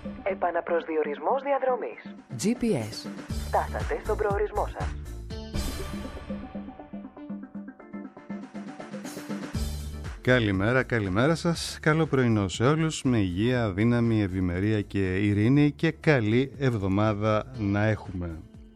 Επαναπροσδιορισμός διαδρομής. GPS. Φτάσατε στον προορισμό σας. Καλημέρα σας. Καλό πρωινό σε όλους, με υγεία, δύναμη, ευημερία και ειρήνη και καλή εβδομάδα να έχουμε.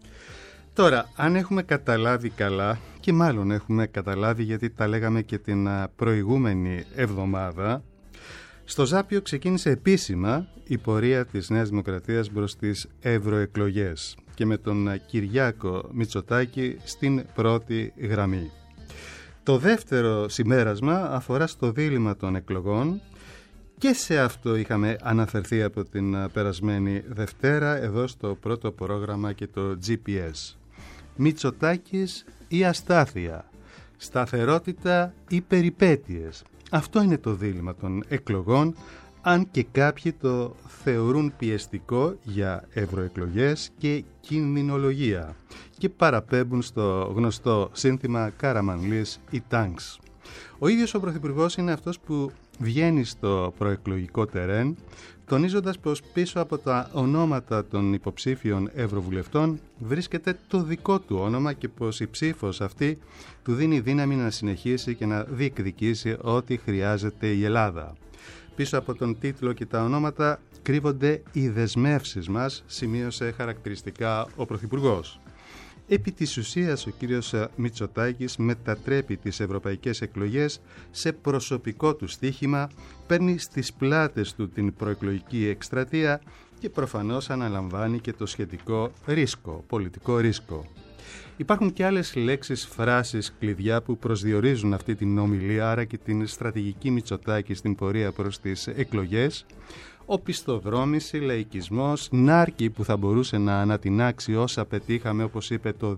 Τώρα, αν έχουμε καταλάβει καλά, και μάλλον έχουμε καταλάβει γιατί τα λέγαμε και την προηγούμενη εβδομάδα, στο Ζάπιο ξεκίνησε επίσημα η πορεία της Νέας Δημοκρατίας προς τις ευρωεκλογές και με τον Κυριάκο Μητσοτάκη στην πρώτη γραμμή. Το δεύτερο συμπέρασμα αφορά στο δίλημμα των εκλογών και σε αυτό είχαμε αναφερθεί από την περασμένη Δευτέρα εδώ στο πρώτο πρόγραμμα και το GPS. Μητσοτάκης ή αστάθεια, σταθερότητα ή περιπέτειες. Αυτό είναι το δίλημμα των εκλογών, αν και κάποιοι το θεωρούν πιεστικό για ευρωεκλογές και κινδυνολογία και παραπέμπουν στο γνωστό σύνθημα Καραμανλής ή Τάγκς. Ο ίδιος ο Πρωθυπουργός είναι αυτός που βγαίνει στο προεκλογικό τερέν, τονίζοντας πως πίσω από τα ονόματα των υποψήφιων ευρωβουλευτών βρίσκεται το δικό του όνομα και πως η ψήφος αυτή του δίνει δύναμη να συνεχίσει και να διεκδικήσει ό,τι χρειάζεται η Ελλάδα. Πίσω από τον τίτλο και τα ονόματα κρύβονται οι δεσμεύσεις μας, σημείωσε χαρακτηριστικά ο Πρωθυπουργός. Επί της ουσίας ο κύριος Μητσοτάκης μετατρέπει τις ευρωπαϊκές εκλογές σε προσωπικό του στοίχημα, παίρνει στις πλάτες του την προεκλογική εκστρατεία και προφανώς αναλαμβάνει και το σχετικό ρίσκο, πολιτικό ρίσκο. Υπάρχουν και άλλες λέξεις, φράσεις, κλειδιά που προσδιορίζουν αυτή την ομιλία, άρα και την στρατηγική Μητσοτάκη στην πορεία προς τις εκλογές. Οπισθοδρόμηση, λαϊκισμός, νάρκη που θα μπορούσε να ανατινάξει όσα πετύχαμε, όπως είπε το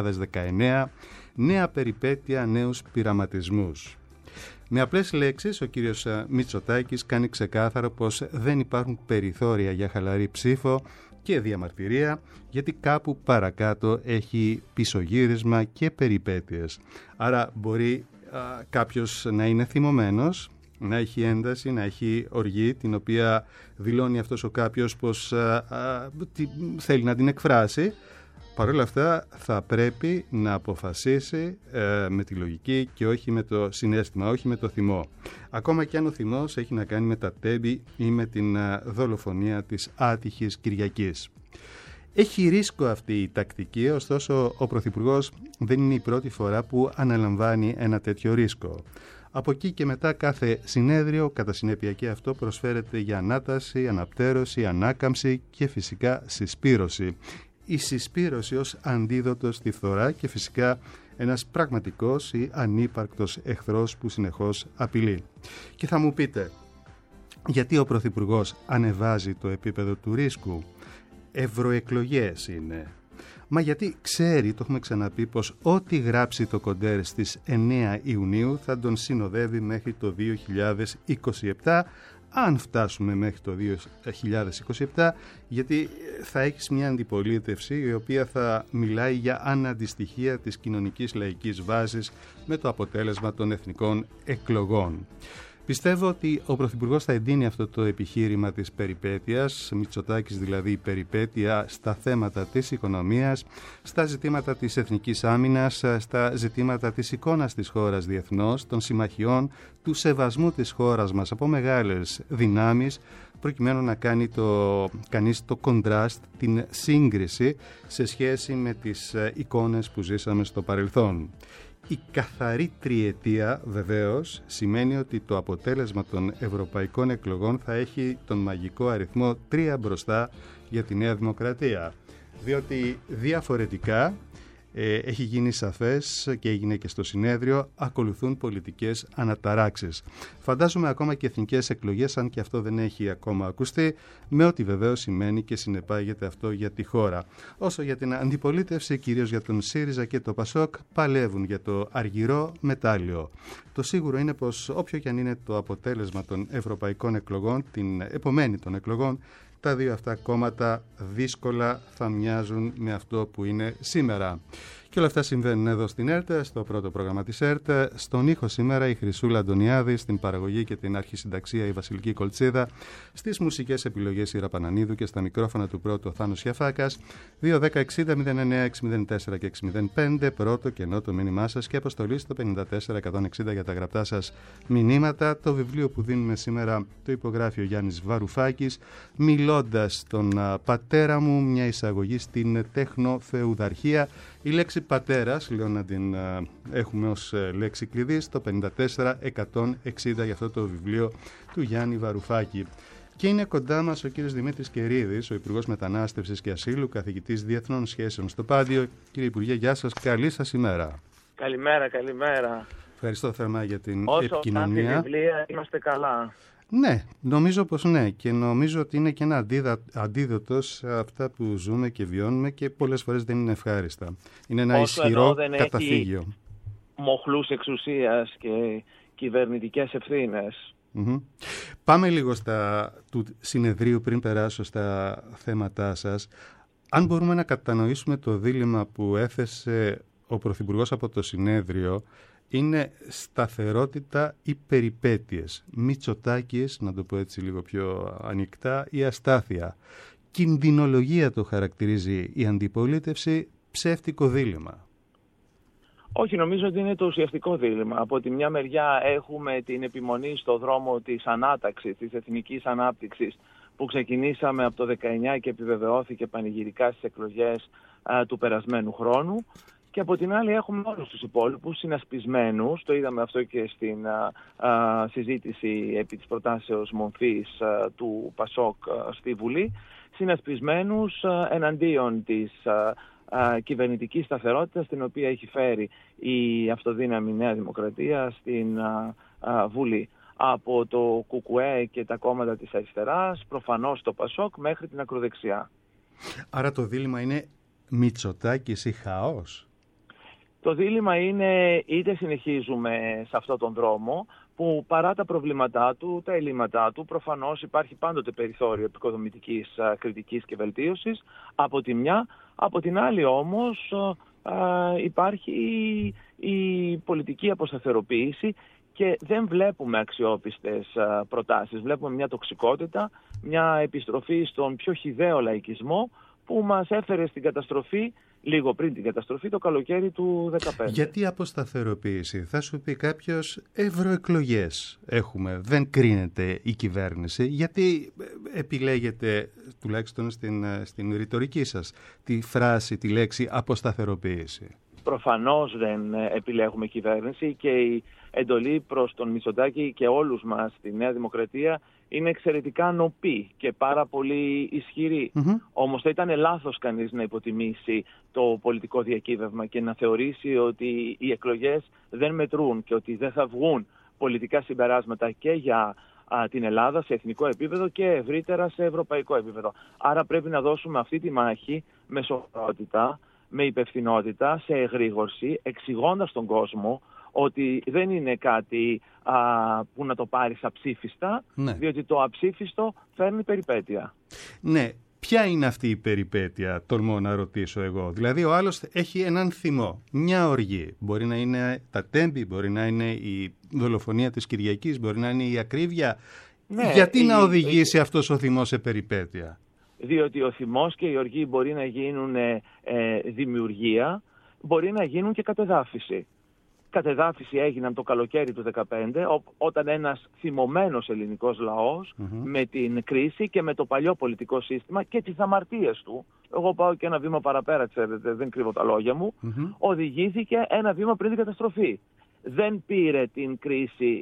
2019, νέα περιπέτεια, νέους πειραματισμούς. Με απλές λέξεις, ο κύριος Μητσοτάκης κάνει ξεκάθαρο πως δεν υπάρχουν περιθώρια για χαλαρή ψήφο και διαμαρτυρία, γιατί κάπου παρακάτω έχει πισωγύρισμα και περιπέτειες. Άρα μπορεί κάποιος να είναι θυμωμένος, να έχει ένταση, να έχει οργή, την οποία δηλώνει αυτός ο κάποιος πως θέλει να την εκφράσει. Παρ' όλα αυτά θα πρέπει να αποφασίσει με τη λογική και όχι με το συναίσθημα, όχι με το θυμό. Ακόμα και αν ο θυμός έχει να κάνει με τα τέμπη ή με την δολοφονία της άτυχης Κυριακής. Έχει ρίσκο αυτή η τακτική, ωστόσο ο Πρωθυπουργός δεν είναι η πρώτη φορά που αναλαμβάνει ένα τέτοιο ρίσκο. Από εκεί και μετά κάθε συνέδριο, κατά συνέπεια και αυτό, προσφέρεται για ανάταση, αναπτέρωση, ανάκαμψη και φυσικά συσπήρωση. Η συσπήρωση ως αντίδοτο στη φθορά και φυσικά ένας πραγματικός ή ανύπαρκτος εχθρός που συνεχώς απειλεί. Και θα μου πείτε, γιατί ο Πρωθυπουργός ανεβάζει το επίπεδο του ρίσκου? Ευρωεκλογές είναι. Μα γιατί ξέρει, το έχουμε ξαναπεί, πως ό,τι γράψει το κοντέρ στις 9 Ιουνίου θα τον συνοδεύει μέχρι το 2027, αν φτάσουμε μέχρι το 2027, γιατί θα έχεις μια αντιπολίτευση η οποία θα μιλάει για αναντιστοιχεία της κοινωνικής λαϊκής βάσης με το αποτέλεσμα των εθνικών εκλογών. Πιστεύω ότι ο Πρωθυπουργός θα εντείνει αυτό το επιχείρημα της περιπέτειας, Μητσοτάκης δηλαδή περιπέτεια στα θέματα της οικονομίας, στα ζητήματα της εθνικής άμυνας, στα ζητήματα της εικόνας της χώρας διεθνώς, των συμμαχιών, του σεβασμού της χώρας μας από μεγάλες δυνάμεις, προκειμένου να κάνει κανείς το κοντράστ, την σύγκριση σε σχέση με τις εικόνες που ζήσαμε στο παρελθόν. Η καθαρή τριετία βεβαίως σημαίνει ότι το αποτέλεσμα των ευρωπαϊκών εκλογών θα έχει τον μαγικό αριθμό 3 μπροστά για τη Νέα Δημοκρατία. Διότι διαφορετικά έχει γίνει σαφές και έγινε και στο συνέδριο, ακολουθούν πολιτικές αναταράξεις. Φαντάζομαι ακόμα και εθνικές εκλογές, αν και αυτό δεν έχει ακόμα ακουστεί, με ό,τι βεβαίως σημαίνει και συνεπάγεται αυτό για τη χώρα. Όσο για την αντιπολίτευση, κυρίως για τον ΣΥΡΙΖΑ και το ΠΑΣΟΚ, παλεύουν για το αργυρό μετάλλιο. Το σίγουρο είναι πως όποιο και αν είναι το αποτέλεσμα των ευρωπαϊκών εκλογών, την επομένη των εκλογών, τα δύο αυτά κόμματα δύσκολα θα μοιάζουν με αυτό που είναι σήμερα. Και όλα αυτά συμβαίνουν εδώ στην ΕΡΤ, στο πρώτο πρόγραμμα της ΕΡΤ. Στον ήχο σήμερα η Χρυσούλα Αντωνιάδη, στην παραγωγή και την αρχισυνταξία η Βασιλική Κολτσίδα, στις μουσικές επιλογές η Ραπανανίδου και στα μικρόφωνα του πρώτου Θάνος Γιαφάκας. 2-10-60-09-604 και 605, πρώτο κενό το μήνυμά σας και αποστολή στο 54-160 για τα γραπτά σας μηνύματα. Το βιβλίο που δίνουμε σήμερα το υπογράφει ο Γιάννης Βαρουφάκης, μιλώντας στον πατέρα μου, μια εισαγωγή στην τέχνο-φεουδαρχία. Η λέξη πατέρας, λέω να την έχουμε ως λέξη κλειδί, στο 54-160 για αυτό το βιβλίο του Γιάννη Βαρουφάκη. Και είναι κοντά μας ο κύριος Δημήτρης Κερίδης, ο Υπουργός Μετανάστευσης και Ασύλου, καθηγητής Διεθνών Σχέσεων στο Πάντιο. Κύριε Υπουργέ, γεια σας, καλή σας ημέρα. Καλημέρα. Ευχαριστώ θερμά για την Όσο επικοινωνία. τα βιβλία είμαστε καλά. Ναι, νομίζω πως ναι, και νομίζω ότι είναι και ένα αντίδοτο σε αυτά που ζούμε και βιώνουμε και πολλές φορές δεν είναι ευχάριστα. Είναι ένα ισχυρό καταφύγιο. Έχει μοχλούς εξουσίας και κυβερνητικές ευθύνες. Mm-hmm. Πάμε λίγο του συνεδρίου πριν περάσω στα θέματά σας. Αν μπορούμε να κατανοήσουμε το δίλημμα που έθεσε ο Πρωθυπουργός από το συνέδριο, είναι σταθερότητα ή περιπέτειες, Μητσοτάκης, να το πω έτσι λίγο πιο ανοιχτά, ή αστάθεια. Κινδυνολογία το χαρακτηρίζει η αντιπολίτευση, ψεύτικο δίλημμα. Όχι, νομίζω ότι είναι το ουσιαστικό δίλημμα. Από τη μια μεριά έχουμε την επιμονή στο δρόμο της ανάταξης, της εθνικής ανάπτυξης, που ξεκινήσαμε από το 19 και επιβεβαιώθηκε πανηγυρικά στις εκλογές του περασμένου χρόνου. Και από την άλλη έχουμε όλους τους υπόλοιπους συνασπισμένους, το είδαμε αυτό και στην συζήτηση επί της προτάσεως μορφής του ΠΑΣΟΚ στη Βουλή, συνασπισμένους εναντίον της κυβερνητικής σταθερότητας την οποία έχει φέρει η αυτοδύναμη Νέα Δημοκρατία στην Βουλή. Από το ΚΚΕ και τα κόμματα της αριστεράς, προφανώς το ΠΑΣΟΚ, μέχρι την ακροδεξιά. Άρα το δίλημμα είναι Μητσοτάκης ή χαός? Το δίλημμα είναι είτε συνεχίζουμε σε αυτόν τον δρόμο που παρά τα προβλήματά του, τα ελλείμματά του, προφανώς υπάρχει πάντοτε περιθώριο επικοδομητικής κριτικής και βελτίωσης από τη μια, από την άλλη όμως υπάρχει η πολιτική αποσταθεροποίηση και δεν βλέπουμε αξιόπιστες προτάσεις. Βλέπουμε μια τοξικότητα, μια επιστροφή στον πιο χυδαίο λαϊκισμό που μας έφερε στην καταστροφή, λίγο πριν την καταστροφή, το καλοκαίρι του 2015. Γιατί αποσταθεροποίηση? Θα σου πει κάποιος, ευρωεκλογές έχουμε, δεν κρίνεται η κυβέρνηση. Γιατί επιλέγετε, τουλάχιστον στην ρητορική σας, τη φράση, τη λέξη αποσταθεροποίηση? Προφανώς δεν επιλέγουμε κυβέρνηση και η εντολή προς τον Μητσοτάκη και όλους μας στη Νέα Δημοκρατία είναι εξαιρετικά νοπή και πάρα πολύ ισχυρή. Όμως θα ήταν λάθος κανείς να υποτιμήσει το πολιτικό διακύβευμα και να θεωρήσει ότι οι εκλογές δεν μετρούν και ότι δεν θα βγουν πολιτικά συμπεράσματα και για την Ελλάδα σε εθνικό επίπεδο και ευρύτερα σε ευρωπαϊκό επίπεδο. Άρα πρέπει να δώσουμε αυτή τη μάχη με σοβαρότητα, με υπευθυνότητα, σε εγρήγορση, εξηγώντας τον κόσμο ότι δεν είναι κάτι που να το πάρεις αψήφιστα, ναι, διότι το αψήφιστο φέρνει περιπέτεια. Ναι. Ποια είναι αυτή η περιπέτεια, τολμώ να ρωτήσω εγώ? Δηλαδή ο άλλος έχει έναν θυμό, μια οργή. Μπορεί να είναι τα τέμπη, μπορεί να είναι η δολοφονία της Κυριακής, μπορεί να είναι η ακρίβεια. Ναι, γιατί να οδηγήσει αυτός ο θυμός σε περιπέτεια? Διότι ο θυμός και η οργή μπορεί να γίνουν δημιουργία, μπορεί να γίνουν και κατεδάφιση. Κατεδάφιση έγιναν το καλοκαίρι του 2015, όταν ένας θυμωμένος ελληνικός λαός με την κρίση και με το παλιό πολιτικό σύστημα και τις αμαρτίες του, εγώ πάω και ένα βήμα παραπέρα, ξέρετε, δεν κρύβω τα λόγια μου, οδηγήθηκε ένα βήμα πριν την καταστροφή. Δεν πήρε την κρίση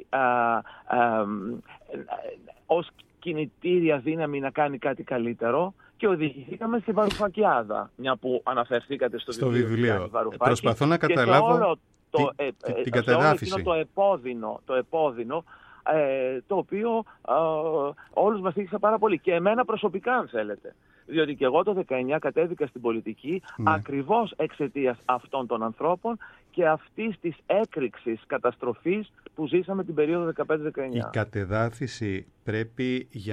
ως κινητήρια δύναμη να κάνει κάτι καλύτερο και οδηγηθήκαμε στη Βαρουφακιάδα, μια που αναφερθήκατε στο βιβλίο. Προσπαθώ να καταλάβω την κατεδάφιση. Το επώδυνο, το οποίο όλους μας θύχησε πάρα πολύ. Και εμένα προσωπικά, αν θέλετε. Διότι και εγώ το 19 κατέβηκα στην πολιτική ακριβώς εξαιτίας αυτών των ανθρώπων και αυτής της έκρηξης καταστροφής που ζήσαμε την περίοδο 15-19. Η κατεδάφιση πρέπει, για να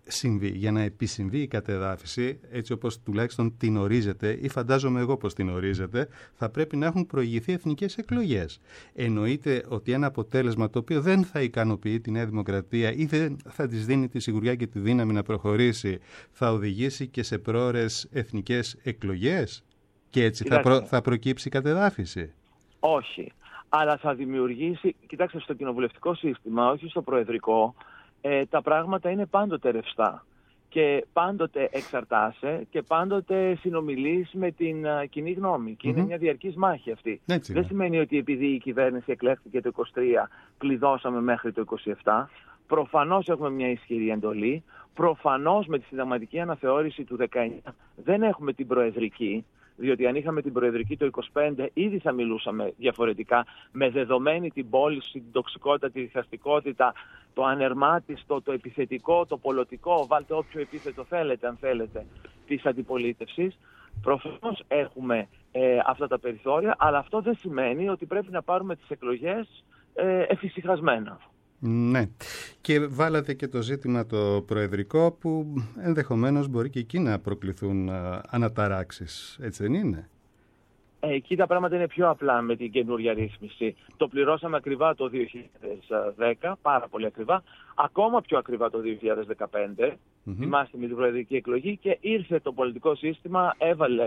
συμβεί, για να επισυμβεί η κατεδάφιση, έτσι όπως τουλάχιστον την ορίζεται ή φαντάζομαι εγώ πως την ορίζεται, θα πρέπει να έχουν προηγηθεί εθνικές εκλογές. Εννοείται ότι ένα αποτέλεσμα το οποίο δεν θα ικανοποιεί τη Νέα Δημοκρατία ή δεν θα της δίνει τη σιγουριά και τη δύναμη να προχωρήσει, θα οδηγήσει και σε πρόορες εθνικές εκλογές και έτσι θα προκύψει κατεδάφιση. Όχι, αλλά θα δημιουργήσει, κοιτάξτε, στο κοινοβουλευτικό σύστημα, όχι στο προεδρικό, τα πράγματα είναι πάντοτε ρευστά και πάντοτε εξαρτάσαι και πάντοτε συνομιλείς με την κοινή γνώμη και είναι μια διαρκής μάχη αυτή. Δεν σημαίνει ότι επειδή η κυβέρνηση εκλέχθηκε το 23 κλειδώσαμε μέχρι το 27. Προφανώς έχουμε μια ισχυρή εντολή, προφανώς με τη συνταγματική αναθεώρηση του 19 δεν έχουμε την προεδρική, διότι αν είχαμε την προεδρική το 25 ήδη θα μιλούσαμε διαφορετικά, με δεδομένη την πώληση, την τοξικότητα, τη διχαστικότητα, το ανερμάτιστο, το επιθετικό, το πολιτικό, βάλτε όποιο επίθετο θέλετε αν θέλετε, της αντιπολίτευσης. Προφανώς έχουμε αυτά τα περιθώρια, αλλά αυτό δεν σημαίνει ότι πρέπει να πάρουμε τις εκλογές εφησυχασμένα. Ναι. Και βάλατε και το ζήτημα το προεδρικό που ενδεχομένως μπορεί και εκεί να προκληθούν αναταράξεις. Έτσι δεν είναι? Εκεί τα πράγματα είναι πιο απλά με την καινούργια ρύθμιση. Το πληρώσαμε ακριβά το 2010, πάρα πολύ ακριβά. Ακόμα πιο ακριβά το 2015. Θυμάστε με την προεδρική εκλογή και ήρθε το πολιτικό σύστημα, έβαλε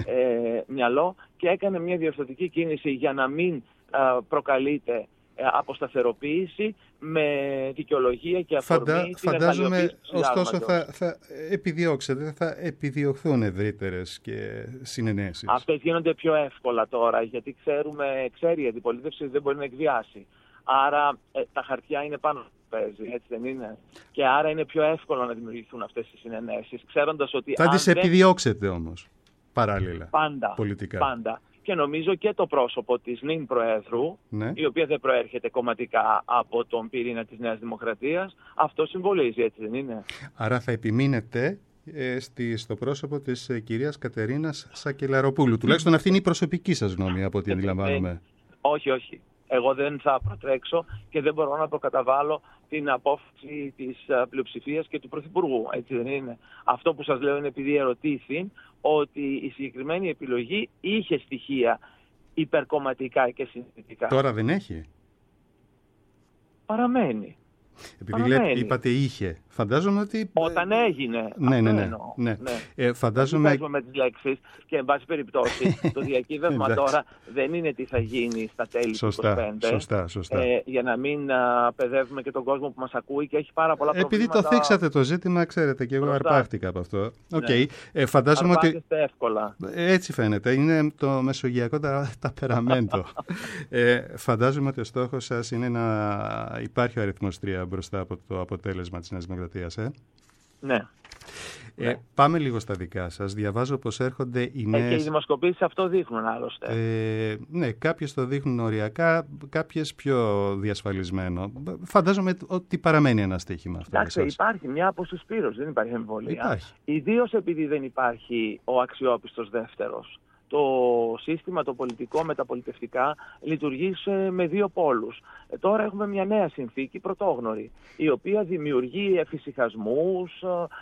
μυαλό και έκανε μια διορθωτική κίνηση για να μην προκαλείται αποσταθεροποίηση με δικαιολογία και αφορμή. Φαντάζομαι ωστόσο θα επιδιώξετε, θα επιδιωχθούν ευρύτερες και συνενέσεις. Αυτές γίνονται πιο εύκολα τώρα, γιατί ξέρει η αντιπολίτευση δεν μπορεί να εκβιάσει. Άρα τα χαρτιά είναι πάνω στο παίζει, έτσι δεν είναι? Και άρα είναι πιο εύκολο να δημιουργηθούν αυτές οι συνενέσεις, ξέροντας ότι θα τις επιδιώξετε όμως παράλληλα, πολιτικά. Πάντα. Και νομίζω και το πρόσωπο της νυν Προέδρου, η οποία δεν προέρχεται κομματικά από τον πυρήνα της Νέας Δημοκρατίας, αυτό συμβολίζει, έτσι δεν είναι? Άρα θα επιμείνετε στο πρόσωπο της κυρίας Κατερίνας Σακελαροπούλου. Τουλάχιστον αυτή είναι η προσωπική σας γνώμη, από ό,τι αντιλαμβάνομαι. Όχι. Εγώ δεν θα προτρέξω και δεν μπορώ να προκαταβάλω την απόφαση της πλειοψηφίας και του Πρωθυπουργού, έτσι δεν είναι? Αυτό που σας λέω είναι επειδή ερωτήθη ότι η συγκεκριμένη επιλογή είχε στοιχεία υπερκομματικά και συνθετικά. Τώρα δεν έχει? Παραμένει. Επειδή είπατε είχε, φαντάζομαι ότι... Όταν έγινε. Ναι. Φαντάζομαι... Παίζουμε με τις λέξεις και εν πάση περιπτώσει το διακύβευμα τώρα δεν είναι τι θα γίνει στα τέλη του 2025. Σωστά. Για να μην παιδεύουμε και τον κόσμο που μας ακούει και έχει πάρα πολλά προβλήματα. Επειδή το θίξατε το ζήτημα, ξέρετε, και εγώ αρπάχτηκα από αυτό. Φαντάζομαι ότι... εύκολα. Έτσι φαίνεται. Είναι το μεσογειακό ταπεραμέντο. Φαντάζομαι ότι ο στόχος σας είναι να υπάρχει ο αριθμός 3 μπροστά από το αποτέλεσμα της Νέας Δημοκρατίας, Ναι. Πάμε λίγο στα δικά σας. Διαβάζω πως έρχονται οι νέες... Και οι δημοσκοπήσεις αυτό δείχνουν άλλωστε. Ναι, κάποιες το δείχνουν οριακά, κάποιες πιο διασφαλισμένο. Φαντάζομαι ότι παραμένει ένα στοίχημα αυτό. Εντάξει, υπάρχει μια αποσυσπήρωση, δεν υπάρχει εμβολία. Ιδίως επειδή δεν υπάρχει ο αξιόπιστος δεύτερος. Το σύστημα, το πολιτικό, μεταπολιτευτικά λειτουργεί με δύο πόλους. Τώρα έχουμε μια νέα συνθήκη πρωτόγνωρη, η οποία δημιουργεί εφησυχασμούς,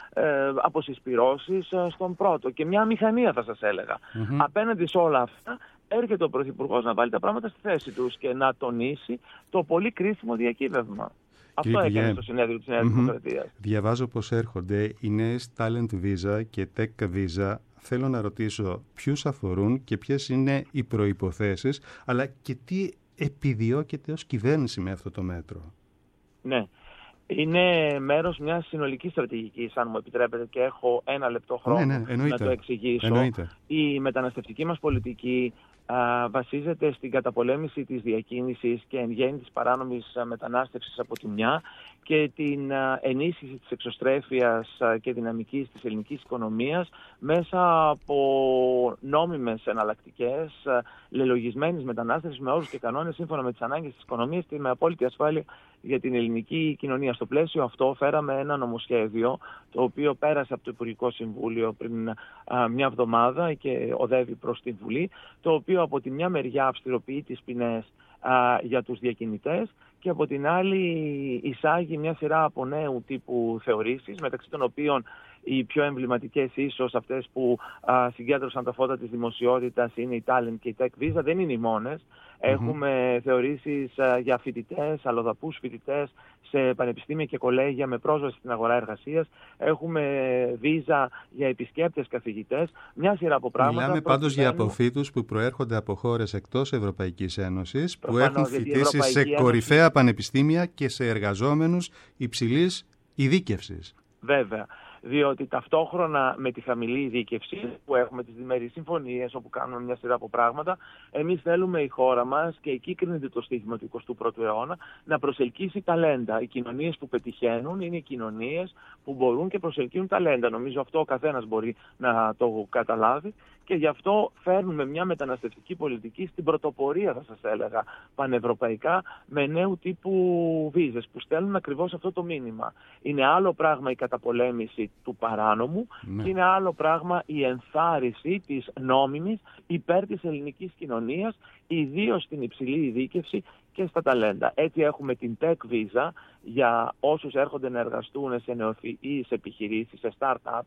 αποσυσπυρώσεις στον πρώτο και μια μηχανία θα σας έλεγα. Απέναντι σε όλα αυτά έρχεται ο Πρωθυπουργός να βάλει τα πράγματα στη θέση τους και να τονίσει το πολύ κρίσιμο διακύβευμα. Αυτό έκανε στο συνέδριο της Νέας Δημοκρατίας. Διαβάζω πως έρχονται οι νέες Talent Visa και Tech Visa. Θέλω να ρωτήσω ποιους αφορούν και ποιες είναι οι προϋποθέσεις, αλλά και τι επιδιώκεται ως κυβέρνηση με αυτό το μέτρο. Ναι. Είναι μέρος μιας συνολικής στρατηγικής, αν μου επιτρέπετε, και έχω ένα λεπτό χρόνο να το εξηγήσω. Η μεταναστευτική μας πολιτική βασίζεται στην καταπολέμηση της διακίνησης και εν γέννη της παράνομης μετανάστευσης από τη μια και την ενίσχυση της εξωστρέφειας και δυναμικής της ελληνικής οικονομίας μέσα από νόμιμες εναλλακτικές, λελογισμένης μετανάστευσης με όρους και κανόνες σύμφωνα με τις ανάγκες της οικονομίας και με απόλυτη ασφάλεια για την ελληνική κοινωνία. Στο πλαίσιο αυτό φέραμε ένα νομοσχέδιο το οποίο πέρασε από το Υπουργικό Συμβούλιο πριν μια εβδομάδα και οδεύει προς την Βουλή, το οποίο από τη μια μεριά αυστηροποιεί τις ποινές για τους διακινητές και από την άλλη εισάγει μια σειρά από νέου τύπου θεωρήσεις, μεταξύ των οποίων οι πιο εμβληματικές ίσως αυτές που συγκέντρωσαν τα φώτα της δημοσιότητας είναι η Talent και η Tech Visa, δεν είναι οι μόνες. Έχουμε θεωρήσεις για φοιτητές, αλλοδαπούς φοιτητές σε πανεπιστήμια και κολέγια με πρόσβαση στην αγορά εργασίας. Έχουμε βίζα για επισκέπτες καθηγητές, μια σειρά από πράγματα. Μιλάμε πάντως για αποφύτους που προέρχονται από χώρες εκτός Ευρωπαϊκής Ένωσης, που έχουν φοιτήσει σε κορυφαία πανεπιστήμια και σε εργαζόμενους υψηλής ειδίκευσης. Βέβαια. Διότι ταυτόχρονα με τη χαμηλή ειδίκευση που έχουμε τις διμερείς συμφωνίες όπου κάνουμε μια σειρά από πράγματα, εμείς θέλουμε η χώρα μας, και εκεί κρίνεται το στίχημα του 21ου αιώνα, να προσελκύσει ταλέντα. Οι κοινωνίες που πετυχαίνουν είναι οι κοινωνίες που μπορούν και προσελκύουν ταλέντα. Νομίζω αυτό ο καθένας μπορεί να το καταλάβει, και γι' αυτό φέρνουμε μια μεταναστευτική πολιτική στην πρωτοπορία, θα σας έλεγα, πανευρωπαϊκά, με νέου τύπου βίζες που στέλνουν ακριβώς αυτό το μήνυμα. Είναι άλλο πράγμα η καταπολέμηση του παράνομου και είναι άλλο πράγμα η ενθάρρυνση της νόμιμης υπέρ της ελληνικής κοινωνίας, ιδίως στην υψηλή ειδίκευση και στα ταλέντα. Έτσι έχουμε την Tech Visa για όσους έρχονται να εργαστούν σε νεοφυείς επιχειρήσεις, σε startups,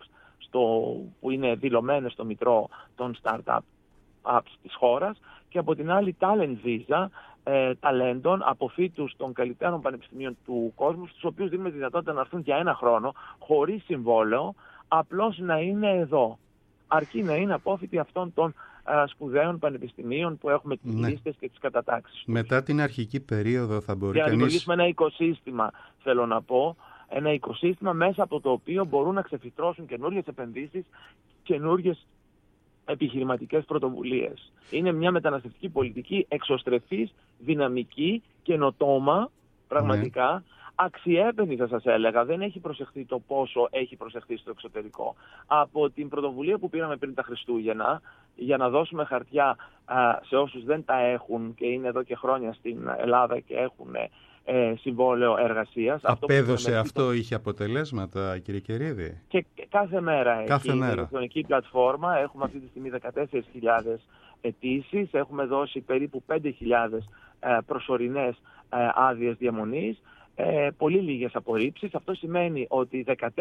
που είναι δηλωμένες στο μητρό των startups της χώρας, και από την άλλη Talent Visa ταλέντων από φοιτούς των καλύτερων πανεπιστημίων του κόσμου, στους οποίους δίνουμε τη δυνατότητα να έρθουν για ένα χρόνο, χωρίς συμβόλαιο, απλώς να είναι εδώ. Αρκεί να είναι απόφοιτοι αυτών των σπουδαίων πανεπιστημίων που έχουμε τις λίστες και τις κατατάξεις. Μετά την αρχική περίοδο θα μπορεί να δημιουργήσουμε ένα οικοσύστημα, θέλω να πω, ένα οικοσύστημα μέσα από το οποίο μπορούν να ξεφυτρώσουν καινούριες επενδύσεις, καινούριες επιχειρηματικές πρωτοβουλίες. Είναι μια μεταναστευτική πολιτική εξωστρεφής, δυναμική, καινοτόμα, πραγματικά, αξιέπαινη θα σας έλεγα. Δεν έχει προσεχθεί το πόσο έχει προσεχθεί στο εξωτερικό. Από την πρωτοβουλία που πήραμε πριν τα Χριστούγεννα, για να δώσουμε χαρτιά σε όσους δεν τα έχουν και είναι εδώ και χρόνια στην Ελλάδα και έχουν συμβόλαιο εργασίας. Απέδωσε αυτό, είχε αποτελέσματα, κύριε Κερίδη? Και κάθε μέρα έχει η ηλεκτρονική πλατφόρμα. Έχουμε αυτή τη στιγμή 14.000 αιτήσεις. Έχουμε δώσει περίπου 5.000 προσωρινές άδειες διαμονής. Πολύ λίγες απορρίψεις. Αυτό σημαίνει ότι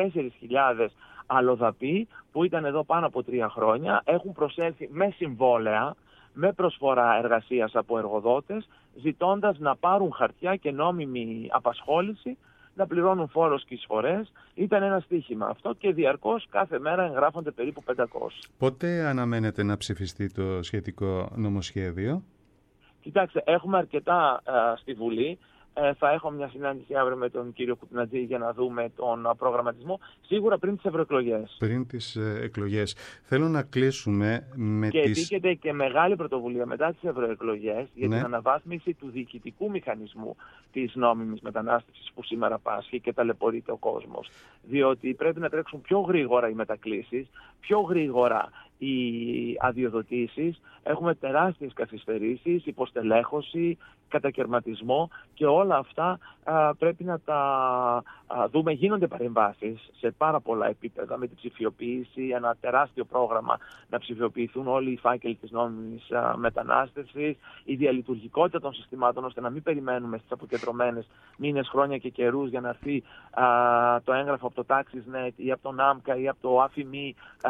14.000 αλλοδαποί που ήταν εδώ πάνω από 3 χρόνια έχουν προσέλθει με συμβόλαια, με προσφορά εργασίας από εργοδότες, ζητώντας να πάρουν χαρτιά και νόμιμη απασχόληση, να πληρώνουν φόρος και εισφορές. Ήταν ένα στοίχημα αυτό και διαρκώς κάθε μέρα εγγράφονται περίπου 500. Πότε αναμένεται να ψηφιστεί το σχετικό νομοσχέδιο? Κοιτάξτε, έχουμε αρκετά στη Βουλή. Θα έχω μια συνάντηση αύριο με τον κύριο Κουτνατζή για να δούμε τον προγραμματισμό. Σίγουρα πριν τις ευρωεκλογές. Πριν τις εκλογές. Θέλω να κλείσουμε με και επίκειται και μεγάλη πρωτοβουλία μετά τις ευρωεκλογές για την αναβάθμιση του διοικητικού μηχανισμού της νόμιμης μετανάστευσης που σήμερα πάσχει και ταλαιπωρείται ο κόσμος. Διότι πρέπει να τρέξουν πιο γρήγορα οι μετακλήσεις, πιο γρήγορα οι αδειοδοτήσεις. Έχουμε τεράστιες καθυστερήσεις, υποστελέχωση, κατακερματισμό, και όλα αυτά πρέπει να τα δούμε. Γίνονται παρεμβάσεις σε πάρα πολλά επίπεδα με την ψηφιοποίηση, ένα τεράστιο πρόγραμμα να ψηφιοποιηθούν όλοι οι φάκελοι της νόμιμης μετανάστευσης, η διαλειτουργικότητα των συστημάτων, ώστε να μην περιμένουμε στις αποκεντρωμένες μήνες, χρόνια και καιρούς για να έρθει το έγγραφο από το TaxisNet ή από τον ΆΜΚΑ ή από το ΑΦΙΜΗ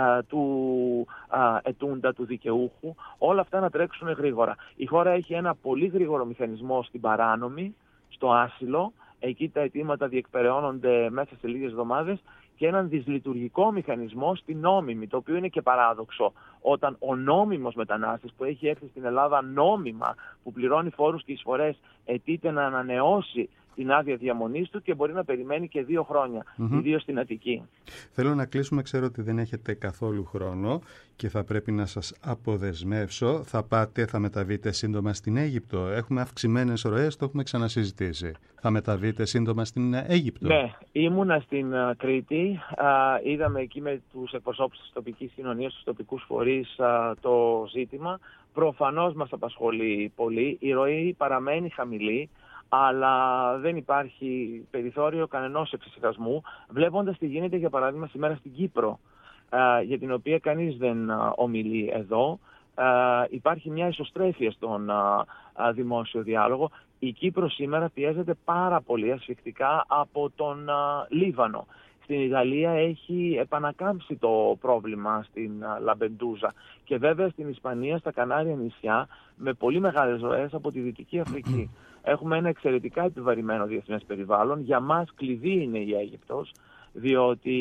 του ετούντα, του δικαιούχου. Όλα αυτά να τρέξουν γρήγορα. Η χώρα έχει ένα πολύ γρήγορο μηχανισμό στην παράνομη, στο άσυλο. Εκεί τα αιτήματα διεκπεραιώνονται μέσα σε λίγες εβδομάδες, και έναν δυσλειτουργικό μηχανισμό στην νόμιμη, το οποίο είναι και παράδοξο. Όταν ο νόμιμος μετανάστης που έχει έρθει στην Ελλάδα νόμιμα, που πληρώνει φόρους και εισφορές, αιτείται να ανανεώσει την άδεια διαμονής του και μπορεί να περιμένει και 2 χρόνια, ιδίως στην Αττική. Θέλω να κλείσουμε, ξέρω ότι δεν έχετε καθόλου χρόνο και θα πρέπει να σας αποδεσμεύσω. Θα μεταβείτε σύντομα στην Αίγυπτο? Έχουμε αυξημένες ροές, το έχουμε ξανασυζητήσει. Θα μεταβείτε σύντομα στην Αίγυπτο? Ναι, ήμουνα στην Κρήτη. Είδαμε εκεί με τους εκπροσώπους της τοπικής κοινωνίας, τους τοπικούς φορείς, το ζήτημα. Προφανώς μας απασχολεί πολύ. Η ροή παραμένει χαμηλή, αλλά δεν υπάρχει περιθώριο κανενός εξησυχασμού, βλέποντας τι γίνεται για παράδειγμα σήμερα στην Κύπρο, για την οποία κανείς δεν ομιλεί εδώ. Υπάρχει μια ισοστρέφεια στον δημόσιο διάλογο Η Κύπρος σήμερα πιέζεται πάρα πολύ ασφυκτικά από τον Λίβανο. Στην Ιταλία έχει επανακάμψει το πρόβλημα στην Λαμπεντούζα και βέβαια στην Ισπανία, στα Κανάρια νησιά, με πολύ μεγάλες ροές από τη Δυτική Αφρική. Έχουμε ένα εξαιρετικά επιβαρημένο διεθνές περιβάλλον. Για μας κλειδί είναι η Αίγυπτος, διότι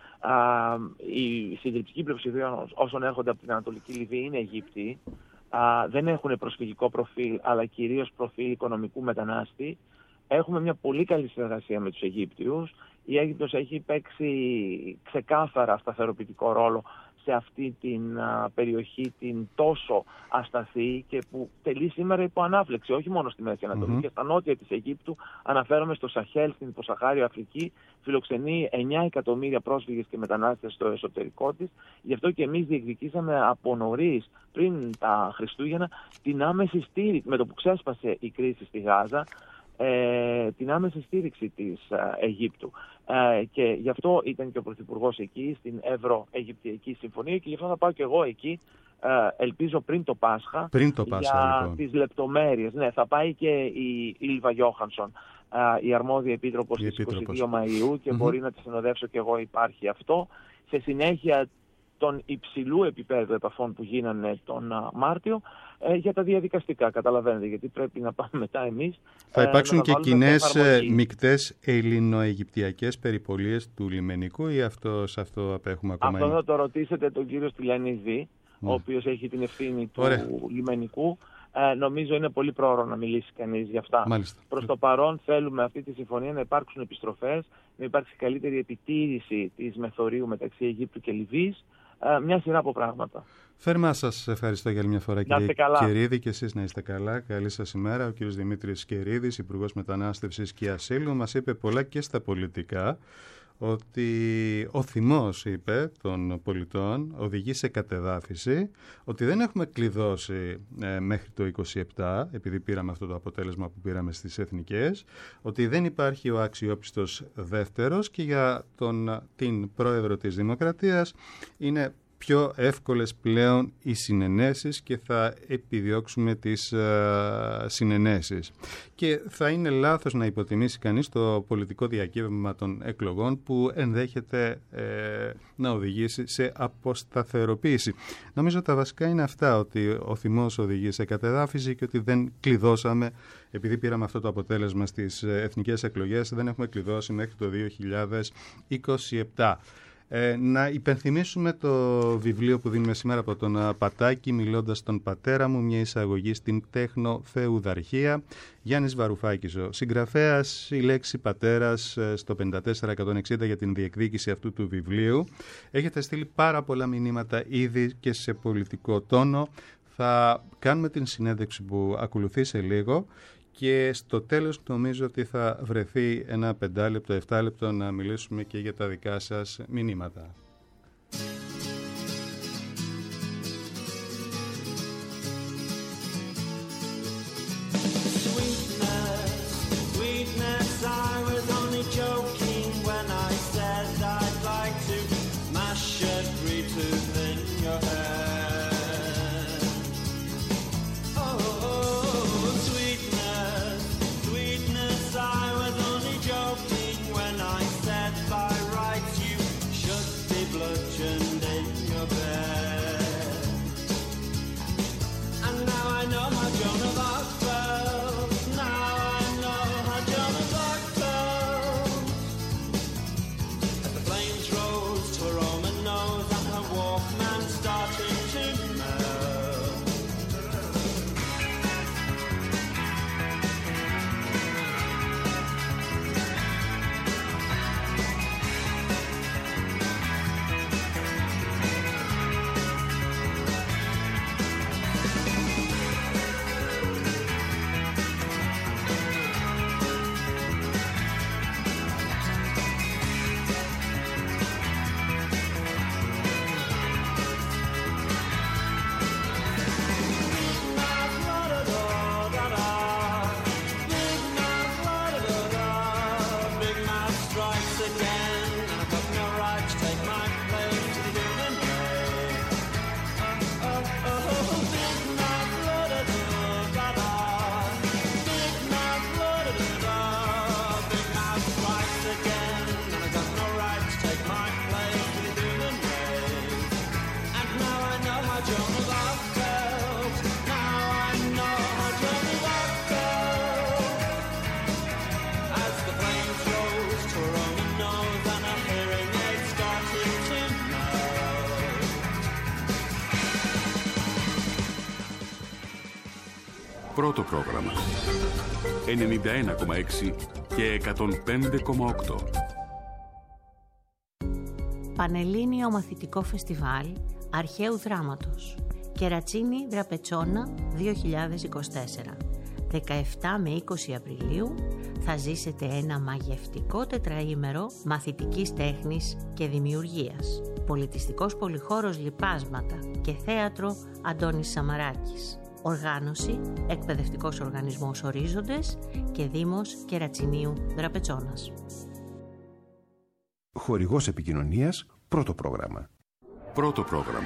η συντριπτική πλειοψηφία όσων έρχονται από την Ανατολική Λιβύη είναι Αιγύπτιοι. Δεν έχουν προσφυγικό προφίλ, αλλά κυρίως προφίλ οικονομικού μετανάστη. Έχουμε μια πολύ καλή συνεργασία με τους Αιγύπτιους. Η Αίγυπτος έχει παίξει ξεκάθαρα σταθεροποιητικό ρόλο σε αυτή την περιοχή, την τόσο ασταθή και που τελεί σήμερα υπό ανάφλεξη, όχι μόνο στη Μέση Ανατολή, και στα νότια της Αιγύπτου, αναφέρομαι στο Σαχέλ, στην υποσαχάριο Αφρική, φιλοξενεί 9 εκατομμύρια πρόσφυγες και μετανάστες στο εσωτερικό της. Γι' αυτό και εμείς διεκδικήσαμε από νωρίς, πριν τα Χριστούγεννα, την άμεση στήριξη, με το που ξέσπασε η κρίση στη Γάζα, την άμεση στήριξη της Αιγύπτου. Και γι' αυτό ήταν και ο Πρωθυπουργός εκεί, στην Ευρω-Αιγυπτιακή Συμφωνία, και γι' αυτό θα πάω και εγώ εκεί, ελπίζω πριν το Πάσχα, για λοιπόν τις λεπτομέρειες. Ναι, θα πάει και η Ήλβα Γιώχανσον, η αρμόδια επίτροπος της 22 Μαΐου, και μπορεί να τη συνοδεύσω και εγώ, υπάρχει αυτό. Σε συνέχεια των υψηλού επίπεδου επαφών που γίνανε τον Μάρτιο, για τα διαδικαστικά, καταλαβαίνετε, γιατί πρέπει να πάμε μετά εμείς. Θα υπάρξουν και κοινές μικτές ελληνοαιγυπτιακές περιπολίες του λιμενικού, ή σε αυτό απέχουμε ακόμα? Αυτό θα το ρωτήσετε τον κύριο Στυλιανίδη, ο οποίος έχει την ευθύνη του λιμενικού. Νομίζω είναι πολύ πρόωρο να μιλήσει κανείς για αυτά. Προς το παρόν θέλουμε αυτή τη συμφωνία να υπάρξουν επιστροφές, να υπάρξει καλύτερη επιτήρηση της μεθορίου μεταξύ Αιγύπτου και Λιβύης, μια σειρά από πράγματα. Θερμά σας ευχαριστώ για άλλη μια φορά, κύριε Κερίδη, και εσείς να είστε καλά. Καλή σας ημέρα. Ο κύριος Δημήτρης Κερίδης, Υπουργός Μετανάστευσης και Ασύλου, μας είπε πολλά και στα πολιτικά, ότι ο θυμός, είπε, των πολιτών οδηγεί σε κατεδάφιση, ότι δεν έχουμε κλειδώσει μέχρι το 27, επειδή πήραμε αυτό το αποτέλεσμα που πήραμε στις εθνικές, ότι δεν υπάρχει ο αξιόπιστος δεύτερος, και για την πρόεδρο της Δημοκρατίας είναι πιο εύκολες πλέον οι συνενέσεις και θα επιδιώξουμε τις συνενέσεις. Και θα είναι λάθος να υποτιμήσει κανείς το πολιτικό διακύβευμα των εκλογών που ενδέχεται να οδηγήσει σε αποσταθεροποίηση. Νομίζω τα βασικά είναι αυτά, ότι ο θυμός οδηγεί σε κατεδάφιση και ότι δεν κλειδώσαμε, επειδή πήραμε αυτό το αποτέλεσμα στις εθνικές εκλογές, δεν έχουμε κλειδώσει μέχρι το 2027. Να υπενθυμίσουμε το βιβλίο που δίνουμε σήμερα από τον Πατάκη, «Μιλώντας στον πατέρα μου, μια εισαγωγή στην τέχνο-θεουδαρχία». Γιάννης Βαρουφάκης ο συγγραφέας, η λέξη πατέρας στο 54160 για την διεκδίκηση αυτού του βιβλίου. Έχετε στείλει πάρα πολλά μηνύματα ήδη και σε πολιτικό τόνο. Θα κάνουμε την συνέντευξη που ακολουθεί σε λίγο. Και στο τέλος νομίζω ότι θα βρεθεί ένα 5 λεπτό, 7 λεπτό να μιλήσουμε και για τα δικά σας μηνύματα. When I said by rights you should be Πρώτο πρόγραμμα. 91,6 και 105,8. Πανελλήνιο Μαθητικό Φεστιβάλ Αρχαίου Δράματος. Κερατσίνη Δραπετσόνα 2024. 17 με 20 Απριλίου θα ζήσετε ένα μαγευτικό τετραήμερο μαθητικής τέχνης και δημιουργίας. Πολιτιστικός πολυχώρος Λιπάσματα και θέατρο Αντώνης Σαμαράκης. Οργάνωση Εκπαιδευτικός Οργανισμός Ορίζοντες και Δήμος Κερατσινίου Δραπετσόνας. Χορηγός επικοινωνίας Πρώτο πρόγραμμα. Πρώτο πρόγραμμα.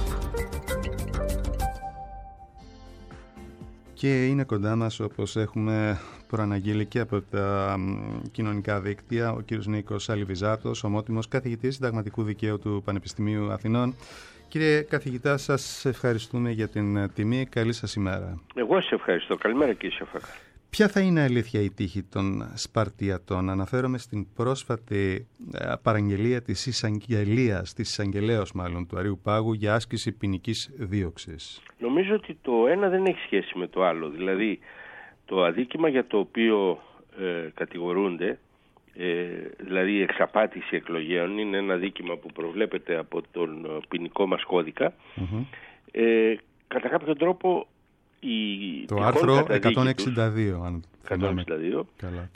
Και είναι κοντά μας, όπως έχουμε προαναγγείλει και από τα κοινωνικά δίκτυα, ο κύριος Νίκος Αλιβιζάτος, ομότιμος καθηγητής συνταγματικού δικαίου του Πανεπιστημίου Αθηνών. Κύριε καθηγητά, σας ευχαριστούμε για την τιμή. Καλή σας ημέρα. Εγώ σας ευχαριστώ. Καλημέρα κύριε Σαφάκα. Ποια θα είναι αλήθεια η τύχη των Σπαρτιατών? Αναφέρομαι στην πρόσφατη παραγγελία της εισαγγελέως του Αρείου Πάγου για άσκηση ποινικής δίωξης. Νομίζω ότι το ένα δεν έχει σχέση με το άλλο. Δηλαδή το αδίκημα για το οποίο κατηγορούνται, δηλαδή η εξαπάτηση εκλογέων, είναι ένα αδίκημα που προβλέπεται από τον ποινικό μας κώδικα. Κατά κάποιο τρόπο το άρθρο 162, αν 162.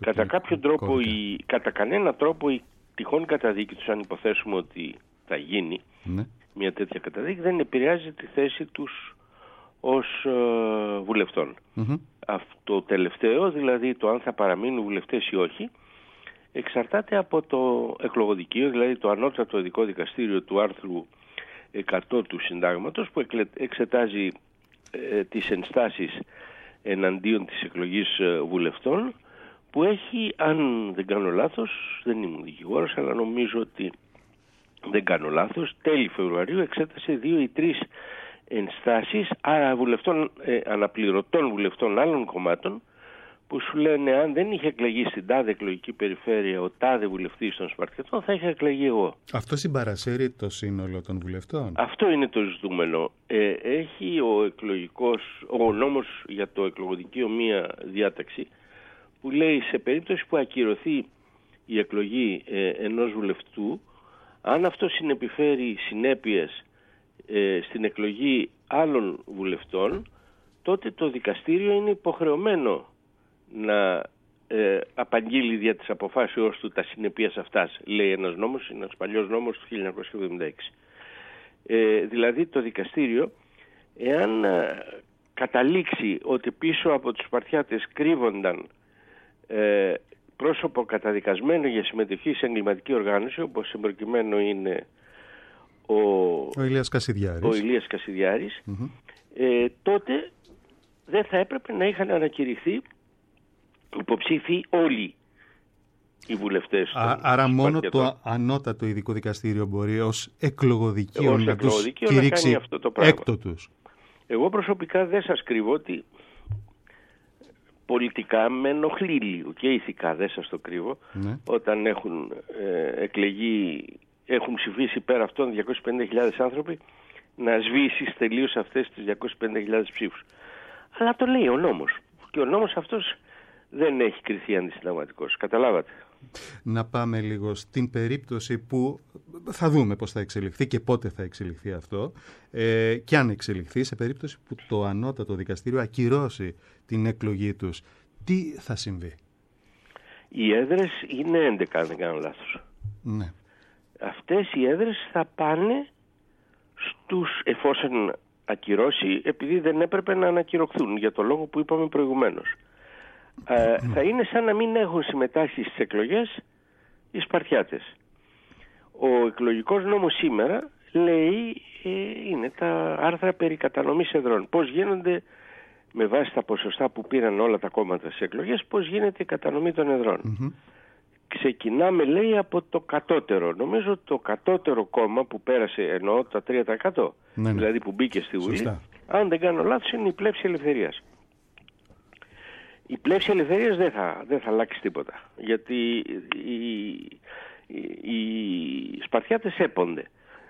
Κατά κανένα τρόπο η τυχόν καταδίκη τους, αν υποθέσουμε ότι θα γίνει μια τέτοια καταδίκη, δεν επηρεάζει τη θέση τους ως βουλευτών. Αυτό τελευταίο, δηλαδή το αν θα παραμείνουν βουλευτές ή όχι, εξαρτάται από το εκλογοδικείο, δηλαδή το ανώτατο ειδικό δικαστήριο του άρθρου 100 του Συντάγματος, που εξετάζει τις ενστάσεις εναντίον της εκλογής βουλευτών, που έχει, αν δεν κάνω λάθος, δεν ήμουν δικηγόρος, αλλά νομίζω ότι δεν κάνω λάθος, τέλη Φεβρουαρίου εξέτασε 2 ή 3 ενστάσεις βουλευτών, αναπληρωτών βουλευτών άλλων κομμάτων, που σου λένε αν δεν είχε εκλεγεί στην τάδε εκλογική περιφέρεια ο τάδε βουλευτής των Σπαρτιατών, θα είχα εκλεγεί εγώ. Αυτό συμπαρασύρει το σύνολο των βουλευτών. Αυτό είναι το ζητούμενο. Έχει ο νόμος για το εκλογοδικείο μία διάταξη που λέει σε περίπτωση που ακυρωθεί η εκλογή ενός βουλευτού, αν αυτό συνεπιφέρει συνέπειες στην εκλογή άλλων βουλευτών, τότε το δικαστήριο είναι υποχρεωμένο να απαγγείλει δια της αποφάσεως του τα συνεπείας αυτάς, λέει ένας νόμος, ένας παλιός νόμος του 1976. Δηλαδή το δικαστήριο, εάν καταλήξει ότι πίσω από τους Σπαρτιάτες κρύβονταν πρόσωπο καταδικασμένο για συμμετοχή σε εγκληματική οργάνωση, όπως εμπροκειμένο είναι ο Ηλίας Κασιδιάρης, τότε δεν θα έπρεπε να είχαν ανακηρυχθεί υποψήφοι όλοι οι βουλευτές. Άρα μόνο το ανώτατο ειδικό δικαστήριο μπορεί ως εκλογοδικείο να τους κηρύξει αυτό το πράγμα. έκτοτους. Εγώ προσωπικά δεν σας κρύβω ότι πολιτικά με ενοχλεί λίγο και ηθικά, δεν σας το κρύβω, όταν έχουν εκλεγεί, έχουν ψηφίσει πέρα αυτών 250.000 άνθρωποι, να σβήσεις τελείως αυτές τις 250.000 ψήφους. Αλλά το λέει ο νόμος. Και ο νόμος αυτός δεν έχει κριθεί αντισυνταγματικός. Καταλάβατε. Να πάμε λίγο στην περίπτωση που θα δούμε πώς θα εξελιχθεί και πότε θα εξελιχθεί αυτό, και αν εξελιχθεί, σε περίπτωση που το ανώτατο δικαστήριο ακυρώσει την εκλογή τους. Τι θα συμβεί? Οι έδρες είναι 11, αν δεν κάνω λάθος. Ναι. Αυτές οι έδρες θα πάνε εφόσον ακυρώσει, επειδή δεν έπρεπε να ανακυρωθούν για το λόγο που είπαμε προηγουμένως. Θα είναι σαν να μην έχουν συμμετάσχει στις εκλογές οι Σπαρτιάτες. Ο εκλογικός νόμος σήμερα λέει, είναι τα άρθρα περί κατανομής εδρών. Πώς γίνονται, με βάση τα ποσοστά που πήραν όλα τα κόμματα στις εκλογές, πώς γίνεται η κατανομή των εδρών. Ξεκινάμε, λέει, από το κατώτερο. Νομίζω το κατώτερο κόμμα που πέρασε, εννοώ τα 3%, δηλαδή που μπήκε στη Βουλή, σωστά, αν δεν κάνω λάθος, είναι η Πλεύση Ελευθερίας. Η Πλεύση Ελευθερίας δεν θα αλλάξει τίποτα, γιατί οι Σπαρτιάτες έπονται.